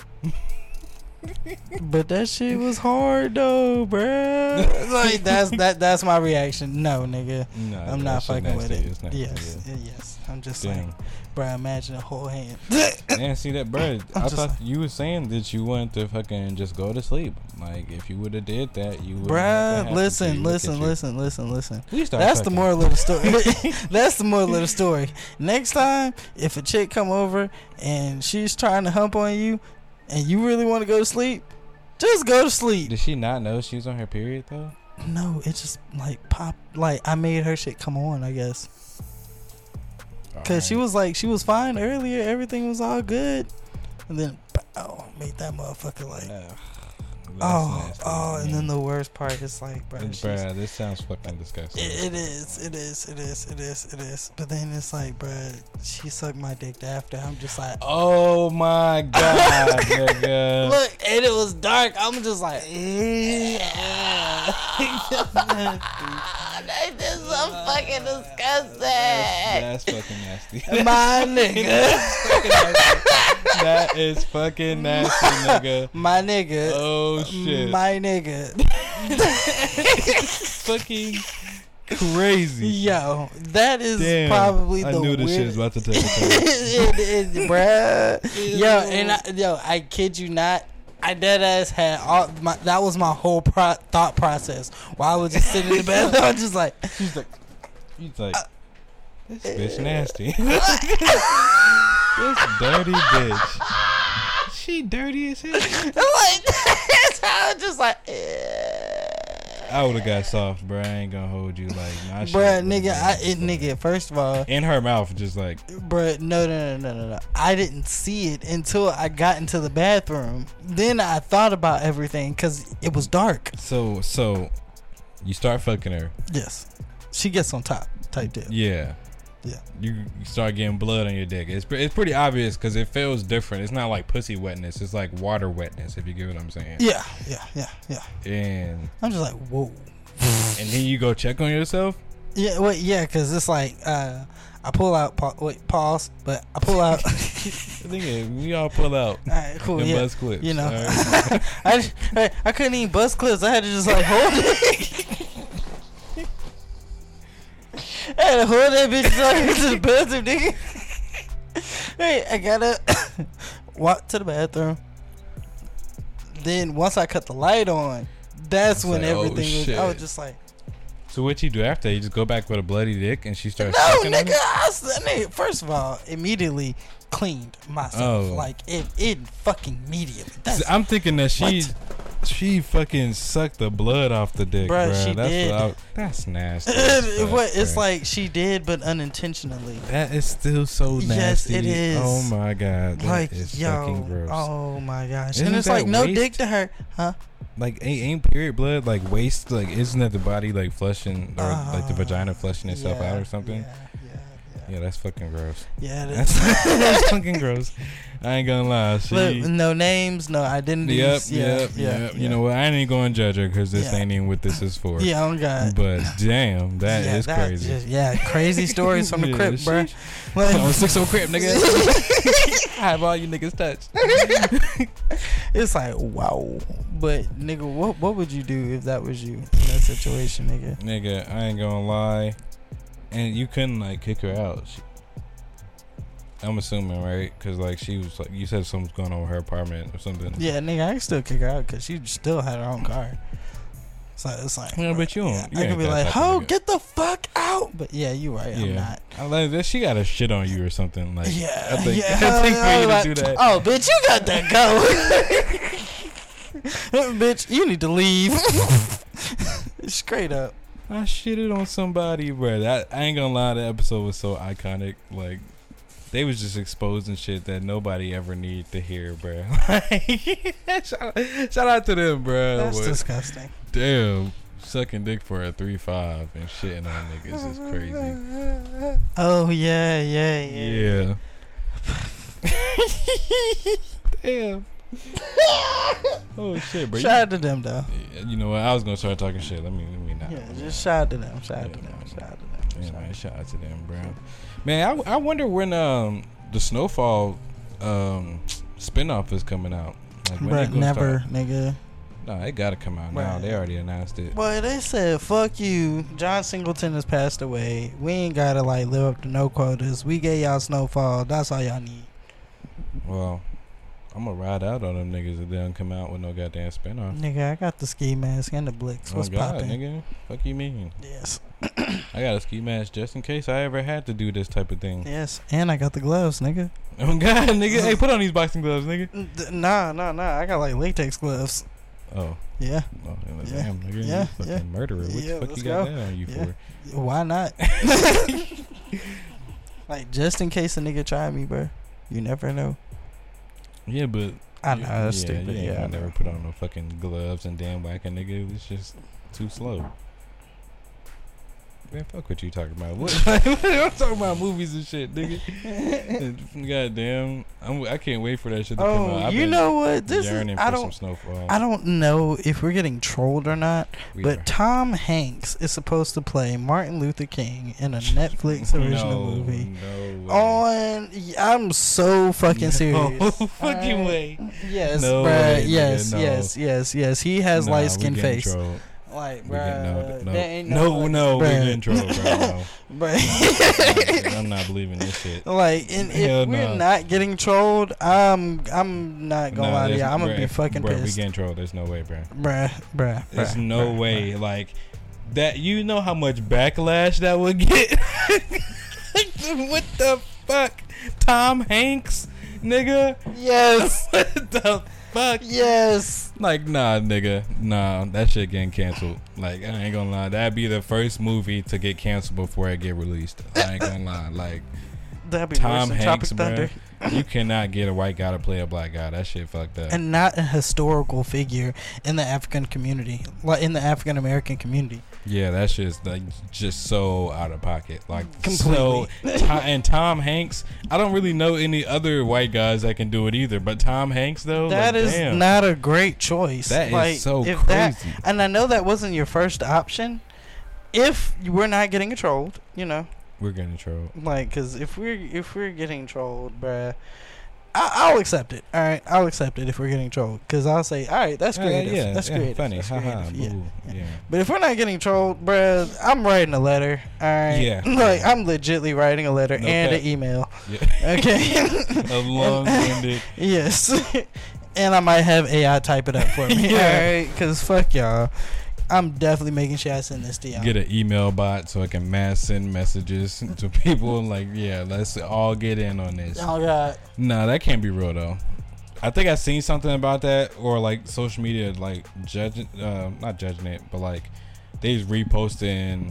But that shit was hard though, bruh. Like that's my reaction. No, nigga, No, I'm not fucking with it. Yes, I'm just saying, bruh. Imagine a whole hand. Yeah, see that, bro. I thought like, you were saying that you wanted to fucking just go to sleep. Like if you would have did that, you would. Bruh, listen. That's the moral of the story. That's the moral of the story. Next time, if a chick come over and she's trying to hump on you, and you really want to go to sleep, just go to sleep. Did she not know she was on her period though? No, it just like pop. Like I made her shit come on, I guess. Cause she was fine earlier. Everything was all good, and then made that motherfucker like. Nasty, and then the worst part is like, bruh, this sounds fucking disgusting. It is. But then it's like, bruh, she sucked my dick after. I'm just like, oh my god, nigga. Look, and it was dark. I'm just like, that's just so fucking disgusting. That's fucking nasty. My nigga. That is fucking nasty, nigga. My nigga. Oh shit. My nigga. Fucking crazy. Yo, that is probably the I knew this shit was about to take a turn. Bruh. I kid you not. I dead ass had that was my whole thought process while I was just sitting in the bed. I was just like, he's like, this bitch nasty. This dirty bitch. She dirty as hell. Like, I was just like, I would have got soft, bro. I ain't gonna hold you like, nah, bruh, nigga. First of all, in her mouth, just like, bruh, no. I didn't see it until I got into the bathroom. Then I thought about everything because it was dark. So you start fucking her. Yes, she gets on top, type deal. Yeah. You start getting blood on your dick. It's pretty obvious because it feels different. It's not like pussy wetness. It's like water wetness, if you get what I'm saying. Yeah. And I'm just like, whoa. And then you go check on yourself. Yeah, wait, yeah, because it's like I pull out. Pause. But I pull out. I think we all pull out. All right, cool. And Yeah, buzz clips. you know, Right? I couldn't even buzz clips. I had to just like hold it. I had to hold that bitch to the bathroom, nigga. Hey, I gotta walk to the bathroom. Then once I cut the light on, that's when like, everything was. shit. I was just like, So what you do after? You just go back with a bloody dick and she starts. no, sucking on nigga. Nigga. First of all, immediately cleaned myself. Oh. Like it fucking immediately. That's, I'm thinking that she fucking sucked the blood off the dick, Bruh, bruh. she did. That's nasty. as fuck, it's bruh. like she did, but unintentionally. That is still so nasty. Yes, it is. Oh my god, that Like, is yo, fucking gross. oh my gosh. Isn't And it's that like no waste? dick to her, huh? Like ain't period blood like waste? Like isn't that the body like flushing or like the vagina flushing itself out or something? Yeah, that's fucking gross. Yeah, That's fucking gross. I ain't gonna lie. Look, no names, no identities. Yep. You know what? I ain't even gonna judge her because this ain't even what this is for. Yeah, oh God. But damn, that is crazy. Crazy stories from the crib, bro. Like, on 60 crib, nigga. Have all you niggas touched. It's like, wow. But nigga, what would you do if that was you in that situation, nigga? Nigga, I ain't gonna lie. And you couldn't like kick her out. I'm assuming, right? Because like she was like, you said something's going on with her apartment or something. Yeah, nigga, I can still kick her out because she still had her own car. So it's like, Yeah, but you don't. I ain't could be that like, type of "Ho, nigga. get the fuck out!" But yeah, you right. I'm not. I like that. She got a shit on you or something. Like, Yeah, I think, yeah. I think for you Like, to do that. oh, bitch, you got that go. Bitch, you need to leave. Straight up. I shitted on somebody, bro. That I ain't gonna lie, the episode was so iconic. Like, they was just exposing shit that nobody ever need to hear, bro. shout out to them, bro. That's But disgusting. damn, sucking dick for a 3-5 and shitting on niggas is crazy. Oh yeah. Damn. Oh shit, bro. Shout out to them though. You know what? I was gonna start talking shit. Let me not. Yeah, just shout out to them. Shout out to them. Yeah, man, shout out to them, bro. Man, I wonder when the Snowfall spinoff is coming out. Like, when they But gonna never, start? nigga. No, it gotta come out now. Right. They already announced it. Boy, they said, "Fuck you." John Singleton has passed away. We ain't gotta like live up to no quotas. We gave y'all Snowfall. That's all y'all need. Well, I'm gonna ride out on them niggas if they don't come out with no goddamn spinoff. Nigga, I got the ski mask and the Blix. What's oh God, poppin'? nigga. Fuck you mean? Yes. I got a ski mask just in case I ever had to do this type of thing. Yes, and I got the gloves, nigga. Oh God, nigga. Hey, put on these boxing gloves, nigga. Nah. I got like latex gloves. Oh. Yeah. Oh, Yeah. damn, nigga. Yeah, You fucking yeah. murderer. What Yeah, the fuck let's you got go. that on you Yeah. for? Why not? Like, just in case a nigga try me, bro. You never know. Yeah, but I know, that's stupid. You ain't Yeah, I gonna know. never put on no fucking gloves and damn whack a nigga. It's just too slow. Man, fuck what you talking about. What? I'm talking about movies and shit, nigga. Goddamn, I can't wait for that shit to come out. Oh, I've you been know what? This is yearning for some Snowfall. I don't know if we're getting trolled or not, We but are. Tom Hanks is supposed to play Martin Luther King in a Netflix original movie. No way. I'm so fucking serious. No fucking way. Yes, No bruh. way, Yes, nigga, no. yes. He has Nah, light we skin getting face. trolled. Like, We getting- bruh, no, there ain't no, we bruh. getting trolled, bro. No. Bruh. I'm not believing this shit. Like, and Hell if we're no. not getting trolled, I'm not gonna lie to you. there's- I'm gonna be bruh, fucking bruh, We pissed. getting trolled. There's no way, bro. Bruh. There's no bruh, way. bruh. Like that. You know how much backlash that would get. What the fuck, Tom Hanks, nigga? Yes. What the fuck? Yes. Like, nah, nigga. Nah, that shit getting canceled. Like, I ain't gonna lie. That'd be the first movie to get canceled before it get released. I ain't gonna lie. Like, That'd be Tom worse than Hanks, Tropic Thunder. bruh. You cannot get a white guy to play a black guy. That shit fucked up. And not a historical figure in the African community, like in the African American community. Yeah, that shit's like just so out of pocket. Like Completely. So, and Tom Hanks, I don't really know any other white guys that can do it either. But Tom Hanks though, That like, is damn, not a great choice. That is like, so if crazy. And I know that wasn't your first option. If we're not getting trolled, you know, we're getting trolled. like, cause if we're getting trolled, bruh, I'll accept it. All right, I'll accept it if we're getting trolled, cause I'll say, all right, that's creative. Yeah, that's yeah, creative. funny. That's Haha, creative. Yeah. boo. Yeah. But if we're not getting trolled, bruh, I'm writing a letter. All right. Yeah. Like, I'm legitly writing a letter No and cap. an email. Yeah. Okay. A long-winded. Yes. And I might have AI type it up for me. Yeah. All right. Because fuck y'all. I'm definitely making sure I send this to y'all. Get an email bot so I can mass send messages to people. Like, yeah, let's all get in on this. Oh, God. Nah, that can't be real though. I think I seen something about that, or like social media, like not judging it, but like they's reposting,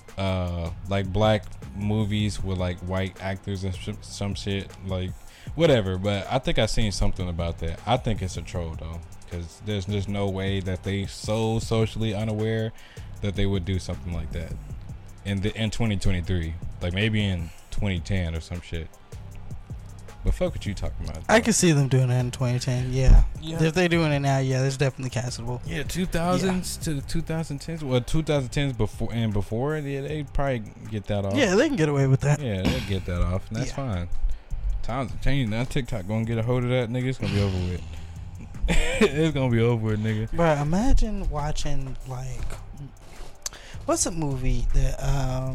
like black movies with like white actors and some shit, like whatever. But I think I seen something about that. I think it's a troll though, because there's just no way that they so socially unaware that they would do something like that in 2023, like maybe in 2010 or some shit. But fuck what you talking about. I can see them doing that in 2010. Yeah. Yeah. If they're doing it now, yeah, there's definitely cancelable. Yeah, 2000s to the 2010s. Well, 2010s before, yeah, they probably get that off. Yeah, they can get away with that. Yeah, they'll get that off. And that's Yeah. fine. Times are changing. Now TikTok gonna get a hold of that, nigga. It's gonna be over with. It's gonna be over with, nigga. Bro, imagine watching, like, what's a movie that,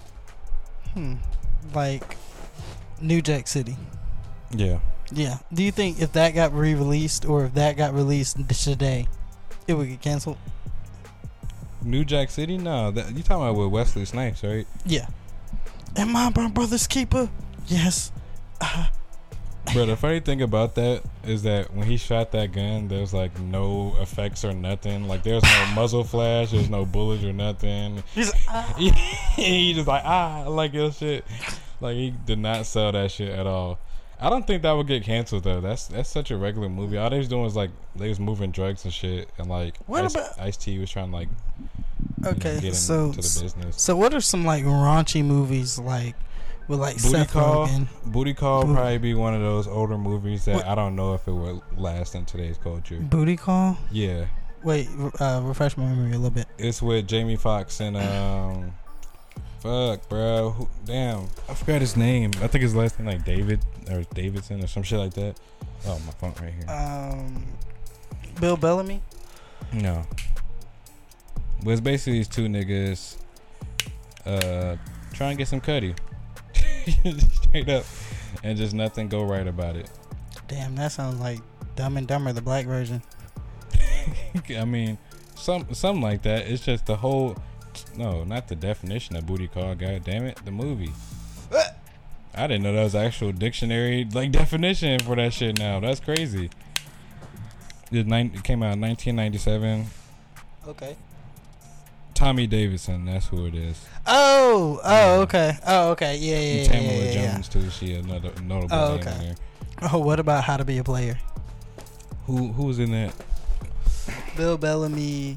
like, New Jack City? Yeah. Yeah. Do you think if that got re-released or if that got released today, it would get canceled? New Jack City? No, you talking about with Wesley Snipes, right? Yeah. Am I my brother's keeper? Yes. Bro, the funny thing about that is that when he shot that gun, there's like no effects or nothing. Like there's no muzzle flash, there's no bullets or nothing. He's He just like like your shit. Like he did not sell that shit at all. I don't think that would get canceled though. That's such a regular movie. All they was doing was like they was moving drugs and shit, and like Ice-T was trying to like get into the business. So what are some like raunchy movies like? With like Booty Call would probably be one of those older movies that I don't know if it would last in today's culture. Booty Call? Yeah. Wait, refresh my memory a little bit. It's with Jamie Foxx and fuck, bro. Damn, I forgot his name. I think his last name like David or Davidson or some shit like that. Oh, my phone right here. Bill Bellamy? No. But it's basically these two niggas trying to get some cutty. Straight up, and just nothing go right about it. Damn, that sounds like Dumb and Dumber, the black version. I mean, something like that. It's just the whole. No, not the definition of booty call. God damn it, the movie. I didn't know that was actual dictionary like definition for that shit. Now that's crazy. It came out in 1997. Okay. Tommy Davidson, that's who it is. Okay. Yeah. Tamala Jones too. She another notable name in there. Oh, what about How to Be a Player? Who was in that? Bill Bellamy.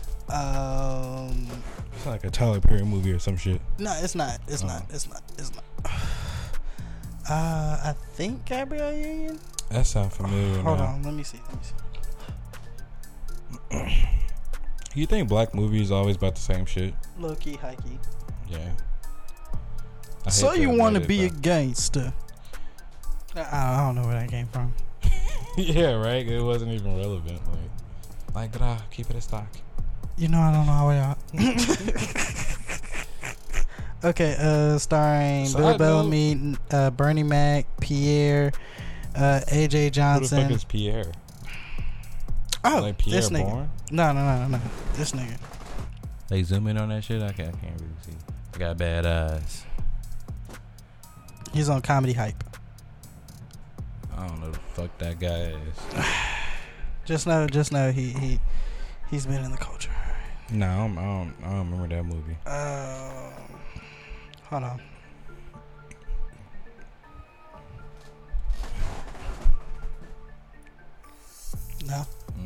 It's like a Tyler Perry movie or some shit. No, it's not. It's not. I think Gabrielle Union. That sounds familiar. Hold on, let me see. You think black movies always about the same shit? Low key, high key. Yeah. So you want to be a gangster? I don't know where that came from. Yeah, right. It wasn't even relevant. Like, keep it a stock. You know, I don't know how we are. Okay, starring Bill Bellamy, Bernie Mac, Pierre, AJ Johnson. Who the fuck is Pierre? Oh, like Pierre this nigga. Bourne? No. This nigga. They zoom in on that shit? I can't really see. I got bad eyes. He's on Comedy Hype. I don't know who the fuck that guy is. Just know he's been in the culture. No, I don't remember that movie. Hold on. No.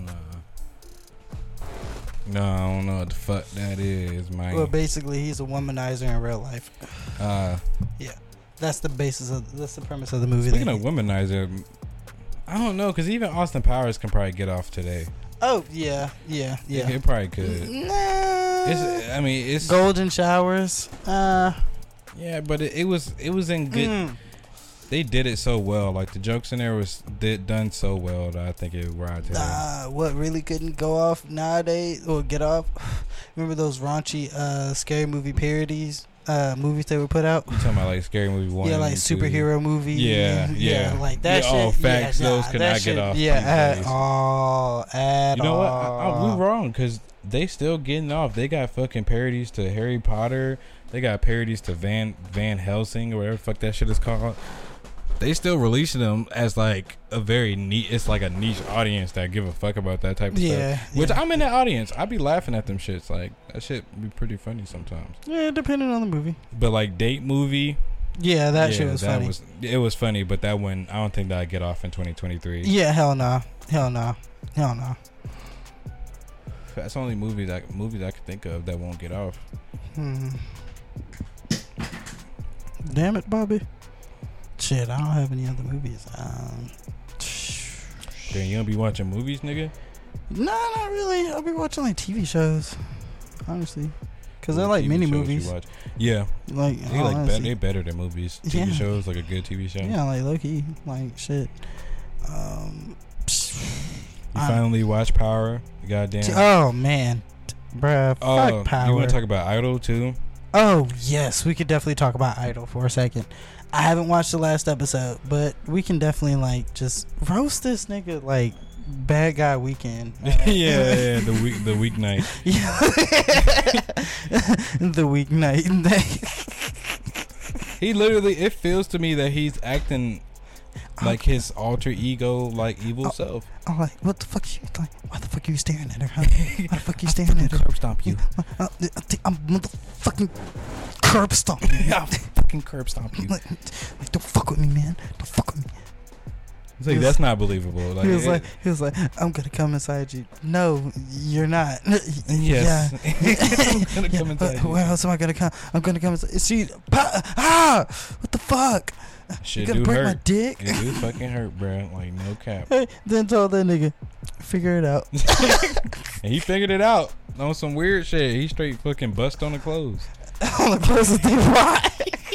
No, I don't know what the fuck that is, man. Well, basically, he's a womanizer in real life. Yeah, that's the premise of the movie. Speaking of womanizer, I don't know, because even Austin Powers can probably get off today. Oh yeah. It probably could. Nah. It's golden showers. Yeah, but it was in good. They did it so well. Like the jokes in there was done so well that I think it rides today. What really couldn't go off nowadays or get off? Remember those raunchy scary movie parodies? Movies they would put out. You talking about like Scary Movie 1? Yeah, like superhero movies. Yeah, like that shit. All facts. Those could not get off. Yeah, at all. You know what? We're wrong because they still getting off. They got fucking parodies to Harry Potter. They got parodies to Van Helsing or whatever the fuck that shit is called. They still releasing them as like a very neat. It's like a niche audience that give a fuck about that type of stuff. Which I'm in that audience. I be laughing at them shits. Like that shit be pretty funny sometimes. Yeah, depending on the movie. But like Date Movie. Yeah, that shit was funny. It was funny, but that one I don't think that I'd get off in 2023. Yeah, hell no. That's the only movies I could think of that won't get off. Damn it, Bobby. Shit, I don't have any other movies. Damn, you don't be watching movies, nigga? No, not really. I'll be watching like TV shows, honestly, because they're like mini movies. Yeah, like they better than movies. TV shows, like a good TV show. Yeah, like low key, like shit. You finally watch Power? Goddamn. Oh man, bruh. Fuck Power. You want to talk about Idol too? Oh yes, we could definitely talk about Idol for a second. I haven't watched the last episode, but we can definitely like just roast this nigga. Like Bad Guy Weekend. Yeah, the weeknight. The weeknight. He literally, it feels to me that he's acting like his alter ego, like evil self. I'm like, what the fuck? Like, why the fuck are you staring at her? Huh? Why the fuck are you staring at her? Curb stomp you. I'm motherfucking curb stomp you. I'll fucking curb stomp you. Like, don't fuck with me, man. Don't fuck with me. It's like, that's not believable. Like, he was like, I'm gonna come inside you. No, you're not. Yes. I'm gonna come inside you. Where else am I gonna come? I'm gonna come inside. What the fuck? Shit you gonna do break hurt. my dick? It do fucking hurt, bro. Like, no cap. Hey, then told that nigga, figure it out. And he figured it out on some weird shit. He straight fucking bust on the clothes. On the clothes that they bought.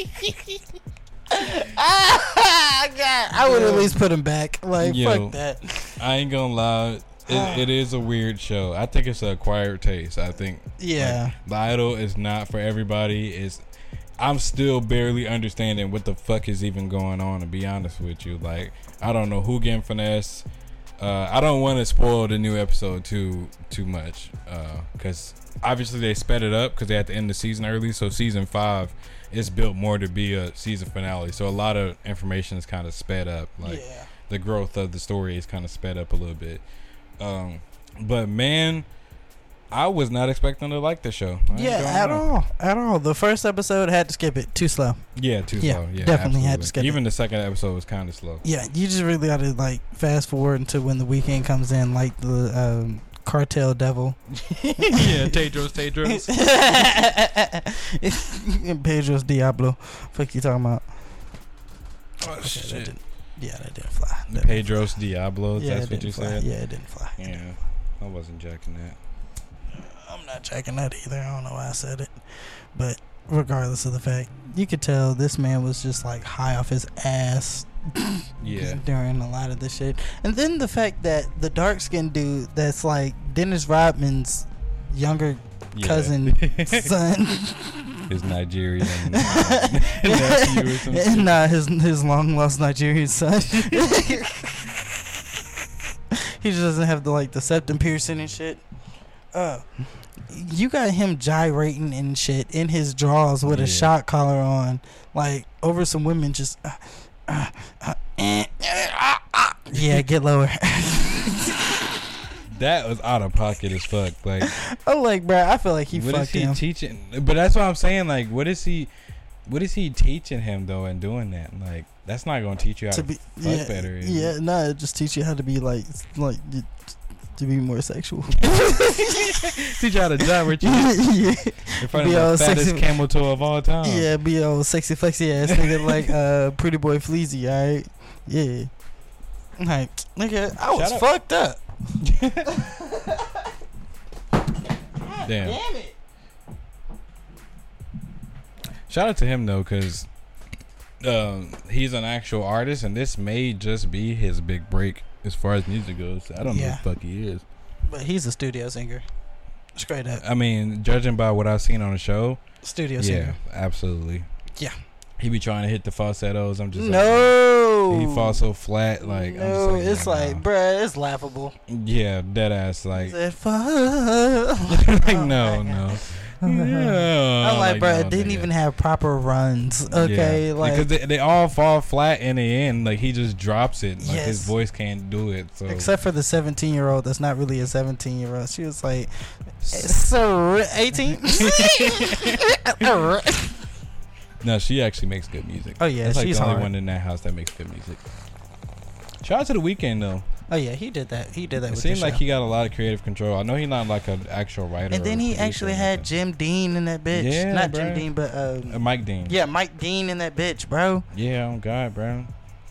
God. I would at least put him back. Like, fuck that. I ain't gonna lie. It is a weird show. I think it's an acquired taste. I think. Yeah. Like, The Idol is not for everybody. I'm still barely understanding what the fuck is even going on, to be honest with you. Like, I don't know who getting finessed. I don't want to spoil the new episode too much, because obviously they sped it up because they had to end the season early. So season 5 is built more to be a season finale. So a lot of information is kind of sped up. Like, the growth of the story is kind of sped up a little bit. But man, I was not expecting to like the show. At all. The first episode had to skip it. Too slow. Yeah, too slow. Yeah, definitely had to skip it. Even the second episode was kind of slow. Yeah, you just really got to like fast forward until when the weekend comes in, like the Cartel Devil. Yeah, Tedros. And Pedro's Diablo. Fuck you talking about? Oh shit. That didn't fly. Pedro's Diablo. That's what you said. Yeah, it didn't fly. Yeah, I wasn't jacking that. I'm not checking that either. I don't know why I said it. But regardless of the fact, you could tell this man was just like high off his ass during a lot of this shit. And then the fact that the dark-skinned dude that's like Dennis Rodman's younger cousin son, his Nigerian nephew or something. Nah, his long-lost Nigerian son. He just doesn't have the septum piercing and shit. You got him gyrating and shit in his drawers with a shot collar on, like over some women. Just get lower. That was out of pocket as fuck. Like, I'm like, bro, I feel like he fucked him. What is he teaching? But that's what I'm saying. Like, what is he teaching him though, and doing that? Like, that's not gonna teach you how to fuck better. Yeah, no, it just teach you how to be like to be more sexual. Teach you how to jump with you in front of the fattest camel toe of all time. Yeah, be old sexy flexy ass nigga like Pretty Boy Fleazy, alright? Yeah. Like, nigga, I was fucked up. Damn it. Shout out to him though, cause he's an actual artist, and this may just be his big break as far as music goes. I don't know what the fuck he is, but he's a studio singer. Straight up. I mean, judging by what I've seen on the show, studio singer. Yeah, absolutely. Yeah. He be trying to hit the falsettos. I'm just he falls so flat. Like, no, I'm just like, it's bruh, it's laughable. Yeah, dead ass. Like, like no. Yeah, I'm like, bro, it didn't even have proper runs. Okay, yeah. Like, because they all fall flat in the end. Like, he just drops it. Like, his voice can't do it. So, except for the 17-year-old, that's not really a 17-year-old. She was like, so 18. No, she actually makes good music. Oh yeah, that's like she's the only one in that house that makes good music. Shout out to The Weeknd though. Oh yeah, he did that. It seemed like he got a lot of creative control. I know he's not like an actual writer. And then he actually had Jim Dean in that bitch. Yeah, not bro. Jim Dean, but Mike Dean. Yeah, Mike Dean in that bitch, bro. Yeah, oh God, bro.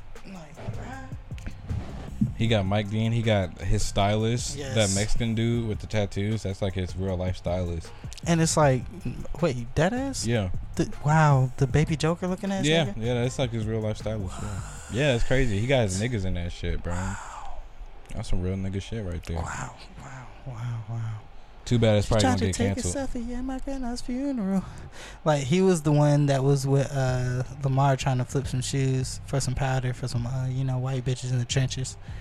He got Mike Dean. He got his stylist, that Mexican dude with the tattoos. That's like his real life stylist. And it's like, wait, that ass? Yeah. Wow, the baby Joker looking ass. Yeah, nigga? Yeah, that's like his real life stylist. Yeah, it's crazy. He got his niggas in that shit, bro. Wow. That's some real nigga shit right there. Wow. Too bad it's probably gonna get canceled. Take a selfie at my grandma's funeral. Like, he was the one that was with Lamar trying to flip some shoes for some powder for some white bitches in the trenches.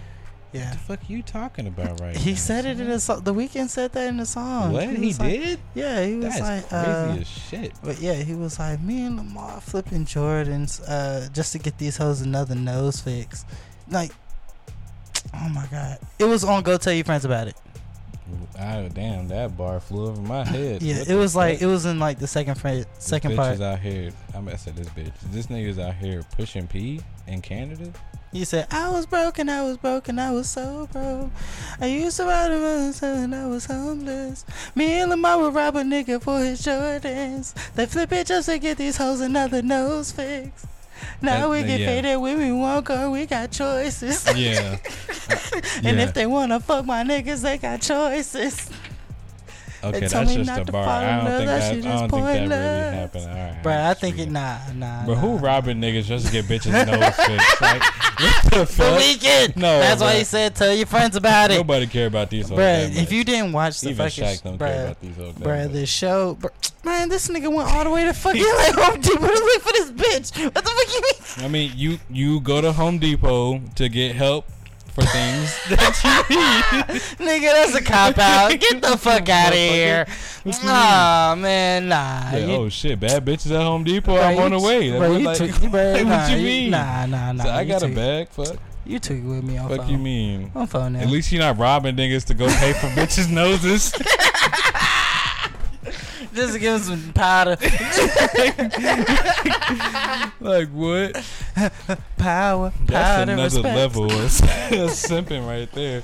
Yeah. What the fuck you talking about right now? He said it in a song. The Weeknd said that in the song. What? He did? Yeah, he was That's crazy as shit. But yeah, he was like, me and Lamar flipping Jordans just to get these hoes another nose fix. Like, oh my God. It was on Go Tell Your Friends About It. Oh, damn, that bar flew over my head. Yeah, What it was like, fuck? it was in like the second This part. bitch out here. I'm gonna say this bitch. This nigga's out here pushing P in Canada. He said, I was broken, I was so broke. I used to ride around and I was homeless. Me and Lamar would rob a nigga for his Jordans. They flip it just to get these hoes another nose fix. Now we get paid when we want go, we got choices. Yeah. And if they wanna fuck my niggas, they got choices. Okay, They that's told me just not a to bar. fall I in don't love, think that that. shit I is don't think that really pointless. happened. All right. Bruh, I that's think it, sweet. nah. But who robbing niggas just to get bitches nose fixed? Like, what the The fuck? Weeknd. No, That's why bruh. he said, tell your friends about it. Nobody care about these hoes. Bruh, that if much. you didn't watch the Even fucking Shaq don't care about these hoes. that bruh, much. the show, man, this nigga went all the way to fucking like Home Depot to look for this bitch. What the fuck you mean? I mean, you go to Home Depot to get help for things that you need. Nigga, that's a cop out. Get the fuck out of here. Nah, man, nah. Yeah, oh shit, bad bitches at Home Depot. Bruh, I'm on the way. Bro, you Like, took, bruh, what nah, you mean? Nah. So I you got a took- bag. Fuck. You took it with me on Fuck phone. you mean? On phone now. At least you're not robbing niggas to go pay for bitches' noses. Just to give him some powder. Like what? Power. That's Powder, another respect. level of simping right there.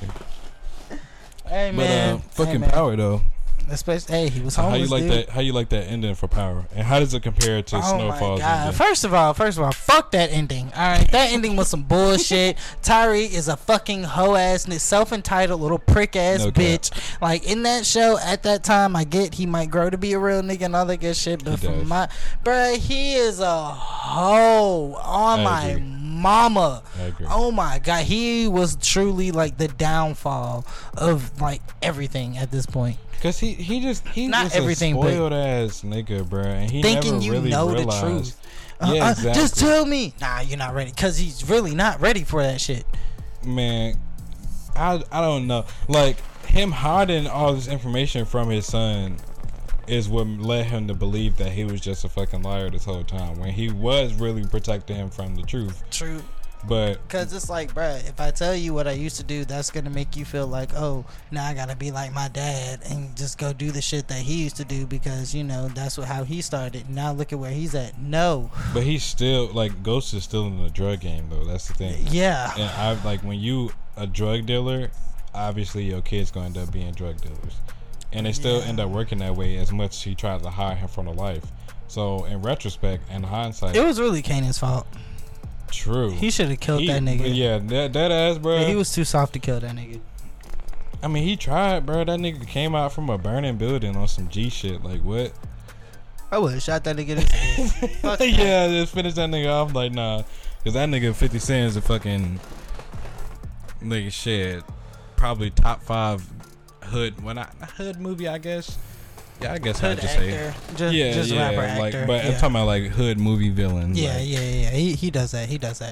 Hey, But man. fucking man. Power though. Especially, hey, he was So homeless, how you like dude. that? How you like that ending for Power? And how does it compare to Oh Snowfall's my God. ending? First of all, fuck that ending. Alright, that ending was some bullshit. Tyreek is a fucking hoe ass, self-entitled little prick ass No cap. bitch. Like in that show at that time, I get he might grow to be a real nigga and all that good shit, but He from does. my bruh, he is a hoe on I my agree. mama. I agree. Oh my God, he was truly like the downfall of like everything at this point. Cause he Not was everything, a but spoiled ass nigga, bro, and he thinking never you really know the realized. truth. Yeah, exactly. Just tell me. Nah, you're not ready. Because he's really not ready for that shit. Man, I don't know. Like him hiding all this information from his son is what led him to believe that he was just a fucking liar this whole time when he was really protecting him from the truth. True. But Because it's like, bruh, if I tell you what I used to do, that's going to make you feel like, oh, now I got to be like my dad and just go do the shit that he used to do because, you know, that's how he started. Now look at where he's at. No. but he's still like Ghost is still in the drug game though. That's the thing. Yeah. And I like when you a drug dealer, obviously your kid's going to end up being drug dealers, and they still end up working that way as much as he tried to hide him from the life. So in retrospect and hindsight, It was really Kanan's fault. true. He should have killed that nigga. Yeah, that ass, bro. He was too soft to kill that nigga. I mean, he tried, bro. That nigga came out from a burning building on some G shit. Like what? I would have shot that nigga in his head. Fuck that. Yeah, just finish that nigga off. Like nah, cause that nigga 50 Cent is a fucking nigga shit. Probably top 5 hood. Well, not hood movie, I guess. Yeah, I guess Hood I'd just say. actor. Yeah, Just yeah, rapper like, actor. but I'm yeah. talking about like hood movie villain. Yeah, like, yeah. He does that.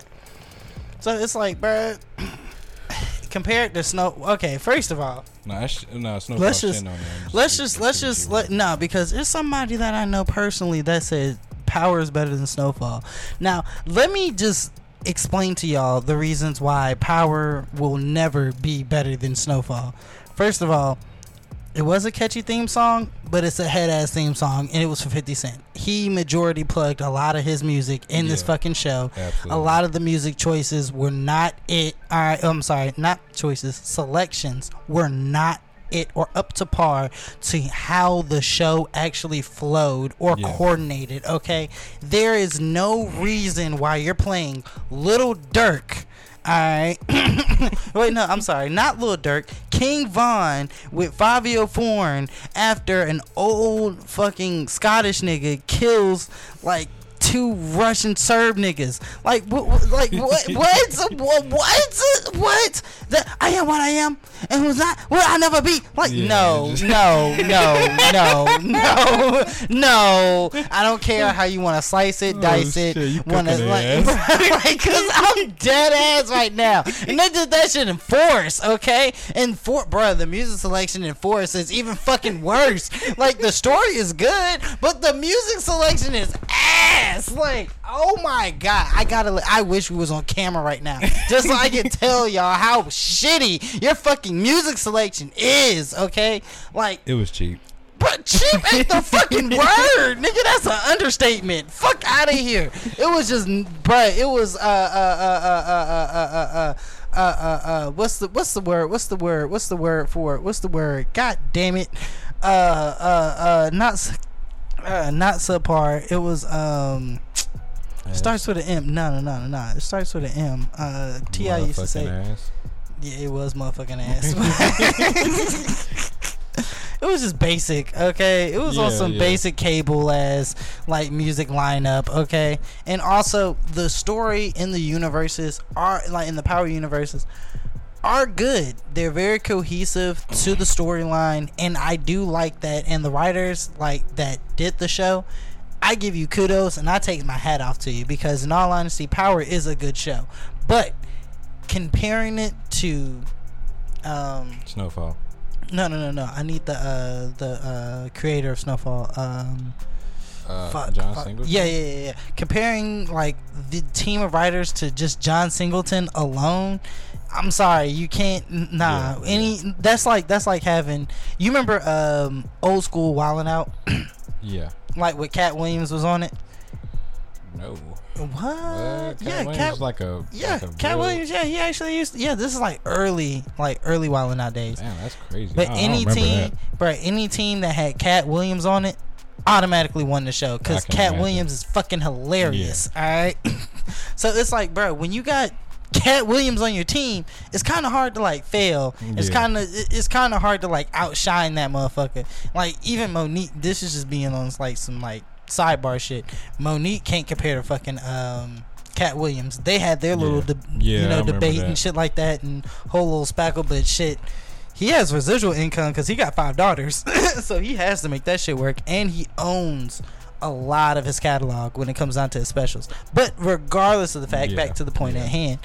So it's like, bruh, compared to Snow. Okay, first of all, Snowfall Let's just- shitting on him. no, because there's somebody that I know personally that said Power is better than Snowfall. Now, let me just explain to y'all the reasons why Power will never be better than Snowfall. First of all, it was a catchy theme song, but it's a head-ass theme song, and it was for 50 Cent. He majority plugged a lot of his music in this Yeah, fucking show. absolutely. A lot of the music choices were not it. I'm sorry, not choices. Selections were not it or up to par to how the show actually flowed or Yeah. coordinated. Okay, there is no reason why you're playing Little Dirk. Alright. Wait, no, I'm sorry. Not Lil Durk. King Von with Fabio Foreign after an old fucking Scottish nigga kills like two Russian Serb niggas. Like what? What? That I am what I am, and who's not? Will I never be? Like no. I don't care how you want to slice it, dice it. Want to like, cause I'm dead ass right now, and they did that shit in Force, okay? And bro, the music selection in Force is even fucking worse. Like the story is good, but the music selection is ass. Like, oh my god, I wish we was on camera right now, just so I can tell y'all how shitty your fucking music selection is. Okay, like it was cheap. But cheap ain't the fucking word, nigga. That's an understatement. Fuck out of here. It was just, bruh. It was what's the word? God damn it. Not subpar. It was starts with an M. No. It starts with an M. T.I. used to say. Ass. Yeah, it was motherfucking ass. It was just basic, okay? It was on some basic cable ass like music lineup, okay? And also the story in the universes are like in the Power universes are good. They're very cohesive to the storyline, and I do like that. And the writers like that did the show, I give you kudos and I take my hat off to you, because in all honesty, Power is a good show. But comparing it to Snowfall. No. I need the creator of Snowfall. John Singleton? Yeah. Comparing like the team of writers to just John Singleton alone, I'm sorry, you can't. That's like having. You remember Old School Wildin' Out? Yeah. Like with Cat Williams was on it. No. What? Cat Williams Cat Williams. Yeah, he actually used. This is like early Wildin' Out days. Damn, that's crazy. But any team that had Cat Williams on it automatically won the show, because Cat Williams is fucking hilarious. Yeah. All right. So it's like, bro, when you got Cat Williams on your team, it's kind of hard to like fail. It's kind of hard to like outshine that motherfucker. Like even Monique. This is just being on like some like sidebar shit. Monique can't compare to fucking Cat Williams. They had their little debate and shit like that, and whole little spackle, but shit, he has residual income because he got 5 daughters. So he has to make that shit work, and he owns a lot of his catalog when it comes down to his specials. But regardless of the fact, back to the point at hand,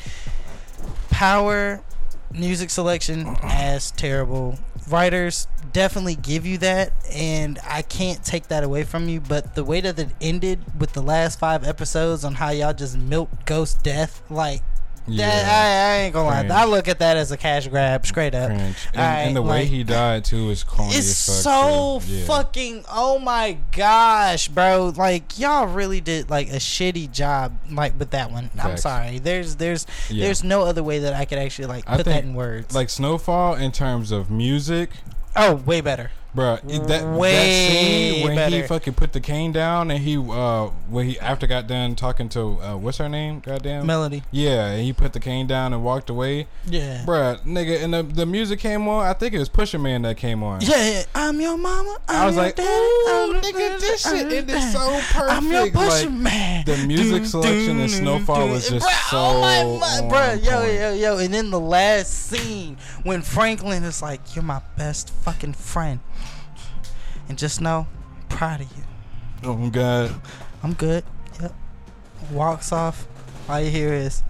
Power music selection as terrible. Writers definitely give you that, and I can't take that away from you, but the way that it ended with the last 5 episodes on how y'all just milked Ghost death, like that, I ain't gonna lie, I look at that as a cash grab straight up. And the way he died too is corny it's as fuck. So fucking, oh my gosh, bro, like y'all really did like a shitty job like with that one. I'm sorry, there's no other way that I could actually like put that in words. Like Snowfall in terms of music, way better. Bro, that scene when he fucking put the cane down, and he when he after got done talking to what's her name? Goddamn Melody. Yeah, and he put the cane down and walked away. Yeah, bro, nigga, and the music came on. I think it was Pusha Man that came on. Yeah. I'm your mama. I was like, ooh, nigga, this shit ended so perfect. I'm your Pusha Man. The music selection in Snowfall was just bro, yo, and then the last scene when Franklin is like, "You're my best fucking friend." And just know, I'm proud of you. Oh God, I'm good. Yep. Walks off. All you hear is.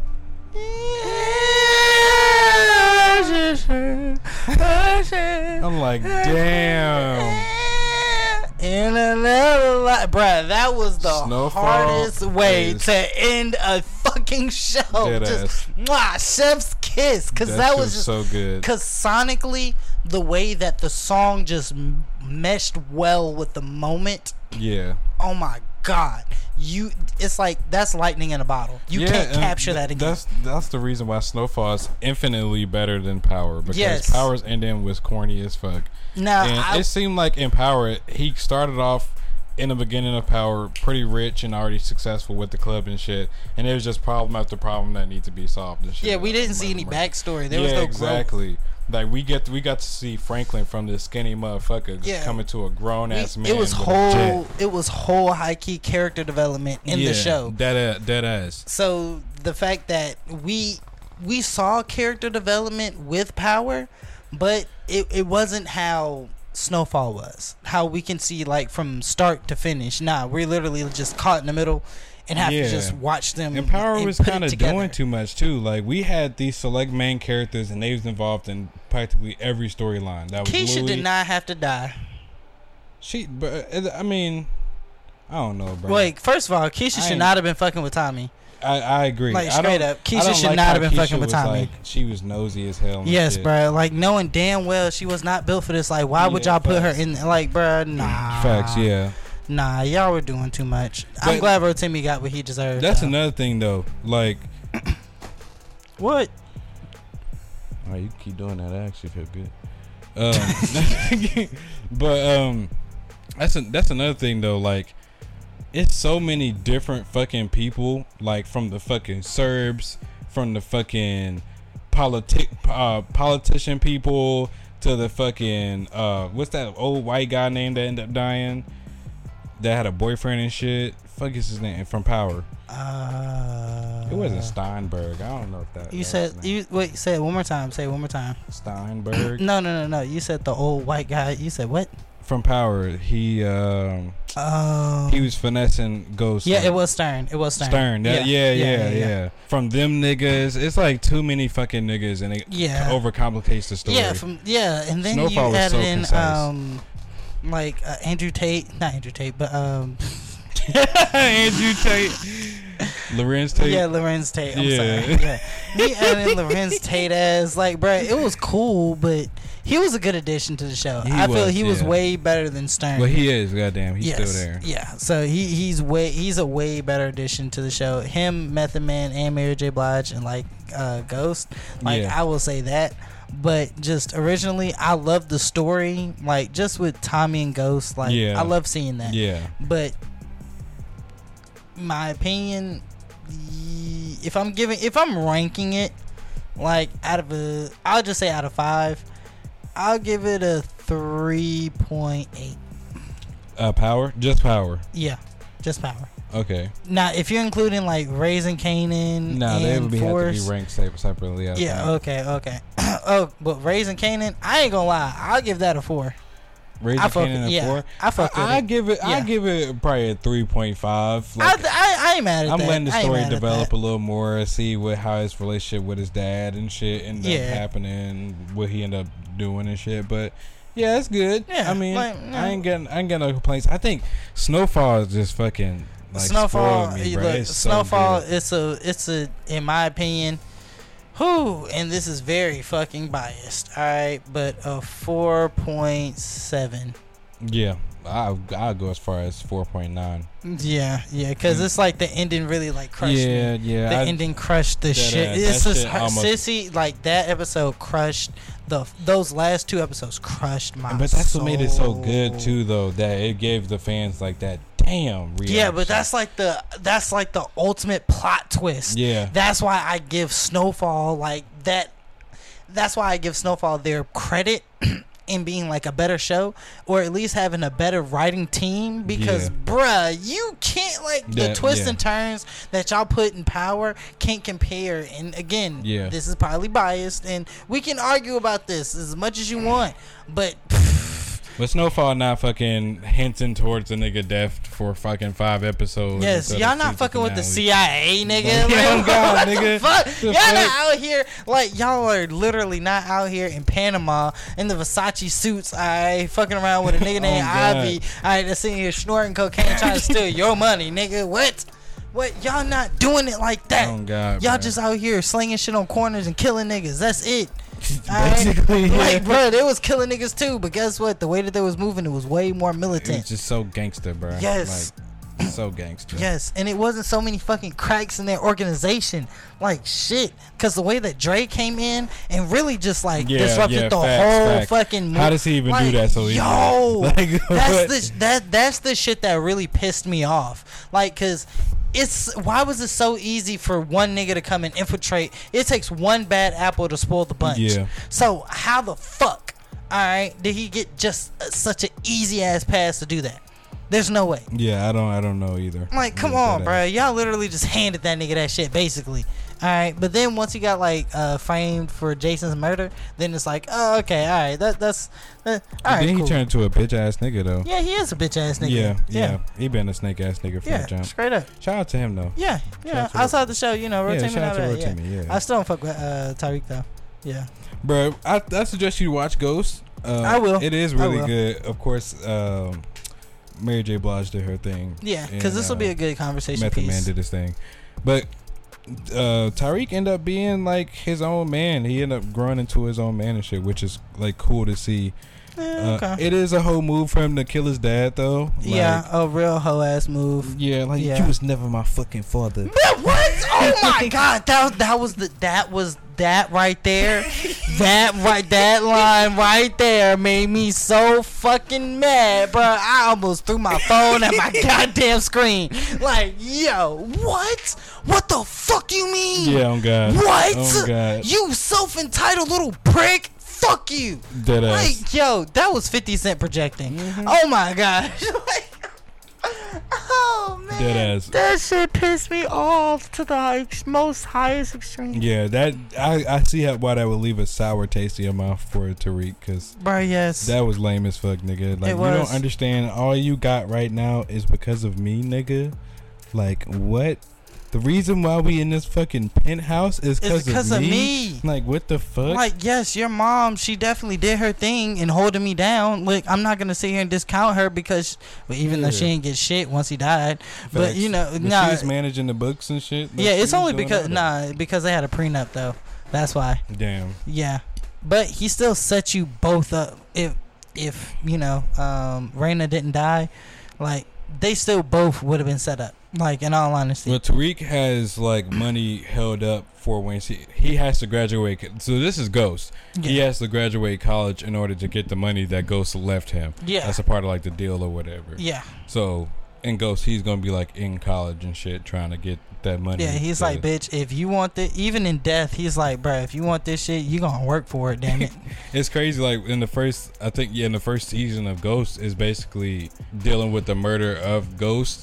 I'm like, damn. In another life, bruh, that was the hardest way to end a fucking show. Just chef's kiss, because that was just so good. Because sonically, the way that the song just meshed well with the moment. Yeah. Oh my God. It's like that's lightning in a bottle. You can't capture that again. That's the reason why Snowfall is infinitely better than Power, because Power's ending was corny as fuck. Now, it seemed like in Power, he started off in the beginning of Power pretty rich and already successful with the club and shit, and it was just problem after problem that need to be solved and shit. Yeah, we didn't see any backstory. There was no exactly. growth. Like we got to see Franklin from this skinny motherfucker just coming to a grown ass man. It was whole high key character development in the show. Dead ass. So the fact that we saw character development with Power, but it wasn't how Snowfall was. How we can see like from start to finish. Nah, we're literally just caught in the middle. And have to just watch them. And Power was kind of doing too much too. Like we had these select main characters, and they was involved in practically every storyline. That was Keisha did not have to die. But I mean, I don't know, bro. Wait, first of all, Keisha should not have been fucking with Tommy. I agree. Like straight up, Keisha should not have been fucking with Tommy. Like, she was nosy as hell. Yes, bro. Like knowing damn well she was not built for this. Like, why would y'all put her in? Like, bro, nah. Facts, yeah. Nah, y'all were doing too much. I'm glad Rotimi got what he deserved. That's another thing, though. Like, what? Oh, you keep doing that. I actually feel good. But that's another thing, though. Like, it's so many different fucking people. Like, from the fucking Serbs, from the fucking politician people to the fucking what's that old white guy name that ended up dying? That had a boyfriend and shit. Fuck is his name from Power? It wasn't Steinberg. I don't know if that. You said wait. Say it one more time. Say it one more time. Steinberg. No. You said the old white guy. You said what? From Power. He was finessing Ghost. Yeah, it was Stern. Stern. Yeah. From them niggas, it's like too many fucking niggas, and it overcomplicates the story. And then Snowfall you added in concise. like Andrew Tate, not Andrew Tate, but Andrew Tate, Lorenz Tate. Yeah, Lorenz Tate. I'm sorry. Yeah, he added in Lorenz Tate as like, bro, it was cool, but he was a good addition to the show. I feel he was way better than Stern. Well, he is. Goddamn, he's still there. Yeah, so he's a way better addition to the show. Him, Method Man, and Mary J. Blige, and like Ghost. Like I will say that. But just originally, I love the story, like just with Tommy and Ghost. Like I love seeing that. Yeah. But my opinion, if I'm ranking it, like I'll just say out of 5, I'll give it a 3.8. Power, just Power. Yeah, just Power. Okay. Now, if you're including like Raising Kanan, they would Force, have to be ranked separately. Yeah. Okay. Oh, but Raising Kanan, I ain't gonna lie, I'll give that a 4. Raising Kanan a 4. I give it probably a 3.5. Like, I ain't mad at that. I'm letting the story develop a little more, see how his relationship with his dad and shit ended up happening, what he ended up doing and shit. But yeah, it's good. Yeah, I mean, I ain't getting no complaints. I think Snowfall is just fucking. Like, Snowfall, me, look, Snowfall, it's a in my opinion, and this is very fucking biased, alright, but a 4.7. Yeah, I'll go as far as 4.9. Yeah, because it's like the ending really like crushed me. Yeah, the ending crushed the shit. It's just Sissy, like that episode crushed those last 2 episodes crushed my soul. But that's what made it so good too, though, that it gave the fans like that damn reaction. Yeah, but that's like the ultimate plot twist. Yeah, that's why I give Snowfall like that. That's why I give Snowfall their credit in being like a better show, or at least having a better writing team, because bruh, you can't the twists and turns that y'all put in Power can't compare. And again, this is probably biased, and we can argue about this as much as you want, but Snowfall not fucking hinting towards a nigga death for fucking 5 episodes. Yes, y'all not fucking with the CIA, nigga. Oh God, nigga. Fuck? Y'all not out here y'all are literally not out here in Panama in the Versace suits. Fucking around with a nigga named Ivy. That's sitting here snorting cocaine trying to steal your money, nigga. What? Y'all not doing it like that. Oh God, y'all just out here slinging shit on corners and killing niggas. That's it. Basically, like, bro, they was killing niggas too, but guess what? The way that they was moving, it was way more militant. It was just so gangster, bro. Yes, like, so gangster. Yes, and it wasn't so many fucking cracks in their organization, like shit. Because the way that Dre came in and really just disrupted the whole fucking. How does he even do that so easily? Yo, that's the shit that really pissed me off. Like, cause why was it so easy for one nigga to come and infiltrate? It takes one bad apple to spoil the bunch. Yeah. So how the fuck, all right, did he get just such an easy ass pass to do that? There's no way. Yeah, I don't know either. Like, come on, bro. Y'all literally just handed that nigga that shit, basically. All right, but then once he got like framed for Jason's murder, then it's like, oh, okay, all right, that's all right. Then he cool. turned into a bitch ass nigga though. Yeah, he is a bitch ass nigga. Yeah. He been a snake ass nigga from the jump. Straight up. Shout out to him though. Yeah. Outside the show, you know, Rotimi shout out to Rotimi, yeah. I still don't fuck with Tariq though. Yeah. Bro, I suggest you watch Ghost. I will. It is really good. Of course, Mary J. Blige did her thing. Yeah, because this will be a good conversation Method piece. Man did his thing, but Tariq ended up being like his own man. He ended up growing into his own man and shit, which is like cool to see. Okay. It is a whole move for him to kill his dad though. Like, yeah, a real hoe ass move. Yeah, like you was never my fucking father. What? Oh my god, that was that right there. That line right there made me so fucking mad, bro. I almost threw my phone at my goddamn screen. Like, yo, what? What the fuck you mean? Yeah, on God. What? On God. You self-entitled little prick. Fuck you. Dead ass. Like, yo, that was 50 Cent projecting. Oh my gosh. Oh man. Dead ass. That shit pissed me off to the most highest extreme. Yeah, that I see why that would leave a sour taste in your mouth for Tariq, cause bro, yes, that was lame as fuck, nigga. Like, it you was. don't understand. All you got right now is because of me, nigga. Like, what? The reason why we in this fucking penthouse is because of me. Like, what the fuck? Like, yes, your mom, she definitely did her thing in holding me down. Like, I'm not gonna sit here and discount her because, even though she didn't get shit once he died, but you know, she was managing the books and shit. Yeah, it's only because because they had a prenup though. That's why. Damn. Yeah, but he still set you both up. If you know, Raina didn't die, like they still both would have been set up. Like, in all honesty. Well, Tariq has like money held up for when he has to graduate. So this is Ghost. Yeah. He has to graduate college in order to get the money that Ghost left him. Yeah, that's a part of like the deal or whatever. Yeah. So in Ghost, he's gonna be like in college and shit, trying to get that money. Yeah, he's like, bitch, if you want this, even in death, he's like, bro, if you want this shit, you gonna work for it, damn it. It's crazy. Like in the first season of Ghost is basically dealing with the murder of Ghost.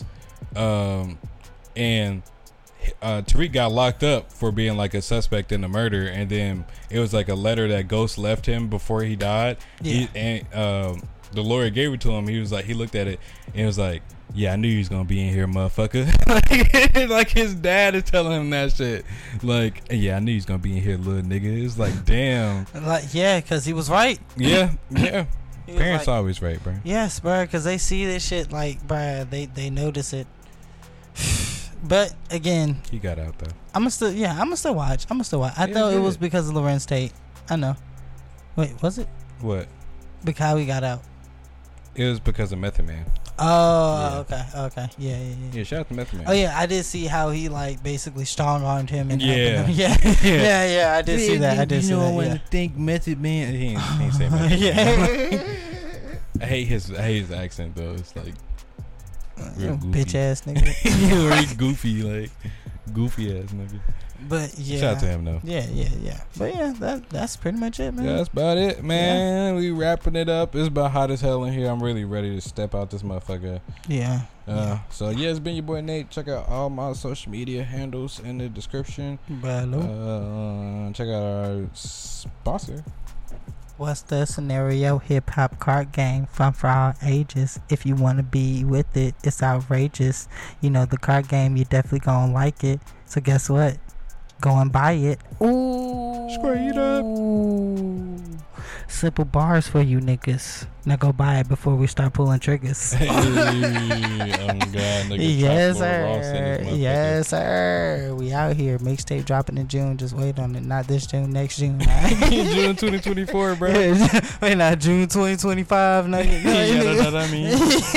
And Tariq got locked up for being like a suspect in the murder, and then it was like a letter that Ghost left him before he died. The lawyer gave it to him. He was like, he looked at it and it was like, yeah, I knew you was gonna be in here, motherfucker. Like his dad is telling him that shit. Like, yeah, I knew he was gonna be in here, little nigga. It's like, damn. Like, yeah, because he was right. Yeah. Parents like, always right, bro. Yes, bro, because they see this shit, like, bro, they notice it. But again, he got out though. I'm gonna still watch. I thought it was because of Lorenz Tate. I know. Wait, was it? What? Because how he got out? It was because of Method Man. Oh, yeah. Okay. Yeah. Shout out to Method Man. Oh yeah, I did see how he like basically strong-armed him and him. Yeah. I did see that. You know when I think Method Man, he ain't say Method Man. I hate his accent though. It's like real goofy. Bitch ass nigga. He's goofy, like goofy ass nigga. But yeah, shout out to him though. Yeah. But yeah, that's pretty much it, man. Yeah, that's about it, man. Yeah. We wrapping it up. It's about hot as hell in here. I'm really ready to step out this motherfucker. Yeah. So yeah, it's been your boy Nate. Check out all my social media handles in the description. Check out our sponsor. What's the Scenario Hip Hop Card Game, fun for all ages. If you want to be with it, it's outrageous. You know, the card game, you definitely gonna like it. So guess what? Go and buy it. Ooh. Straight up. Simple bars for you niggas. Now go buy it before we start pulling triggers. Hey, God, nigga, yes, sir. Yes, sir. We out here. Mixtape dropping in June. Just wait on it. Not this June, next June. June 2024, bro. Wait, not June 2025. No, I mean.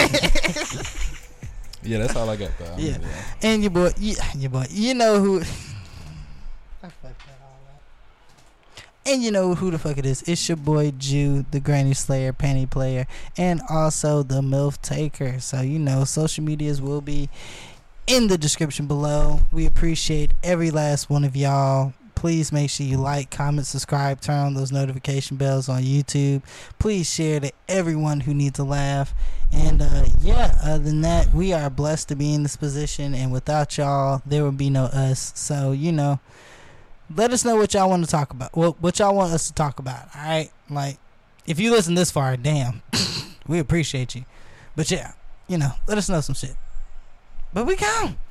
Yeah, that's all I got, though. Yeah. And your boy, you know who. I fucked that all up. And you know who the fuck it is. It's your boy Jew, the Granny Slayer, Panty Player, and also the MILF Taker. So, you know, social medias will be in the description below. We appreciate every last one of y'all. Please make sure you like, comment, subscribe, turn on those notification bells on YouTube. Please share to everyone who needs a laugh. And other than that, we are blessed to be in this position, and without y'all, there would be no us. So, let us know what y'all want to talk about. What y'all want us to talk about, alright? Like, if you listen this far, damn, we appreciate you. But yeah, let us know some shit. But we gone.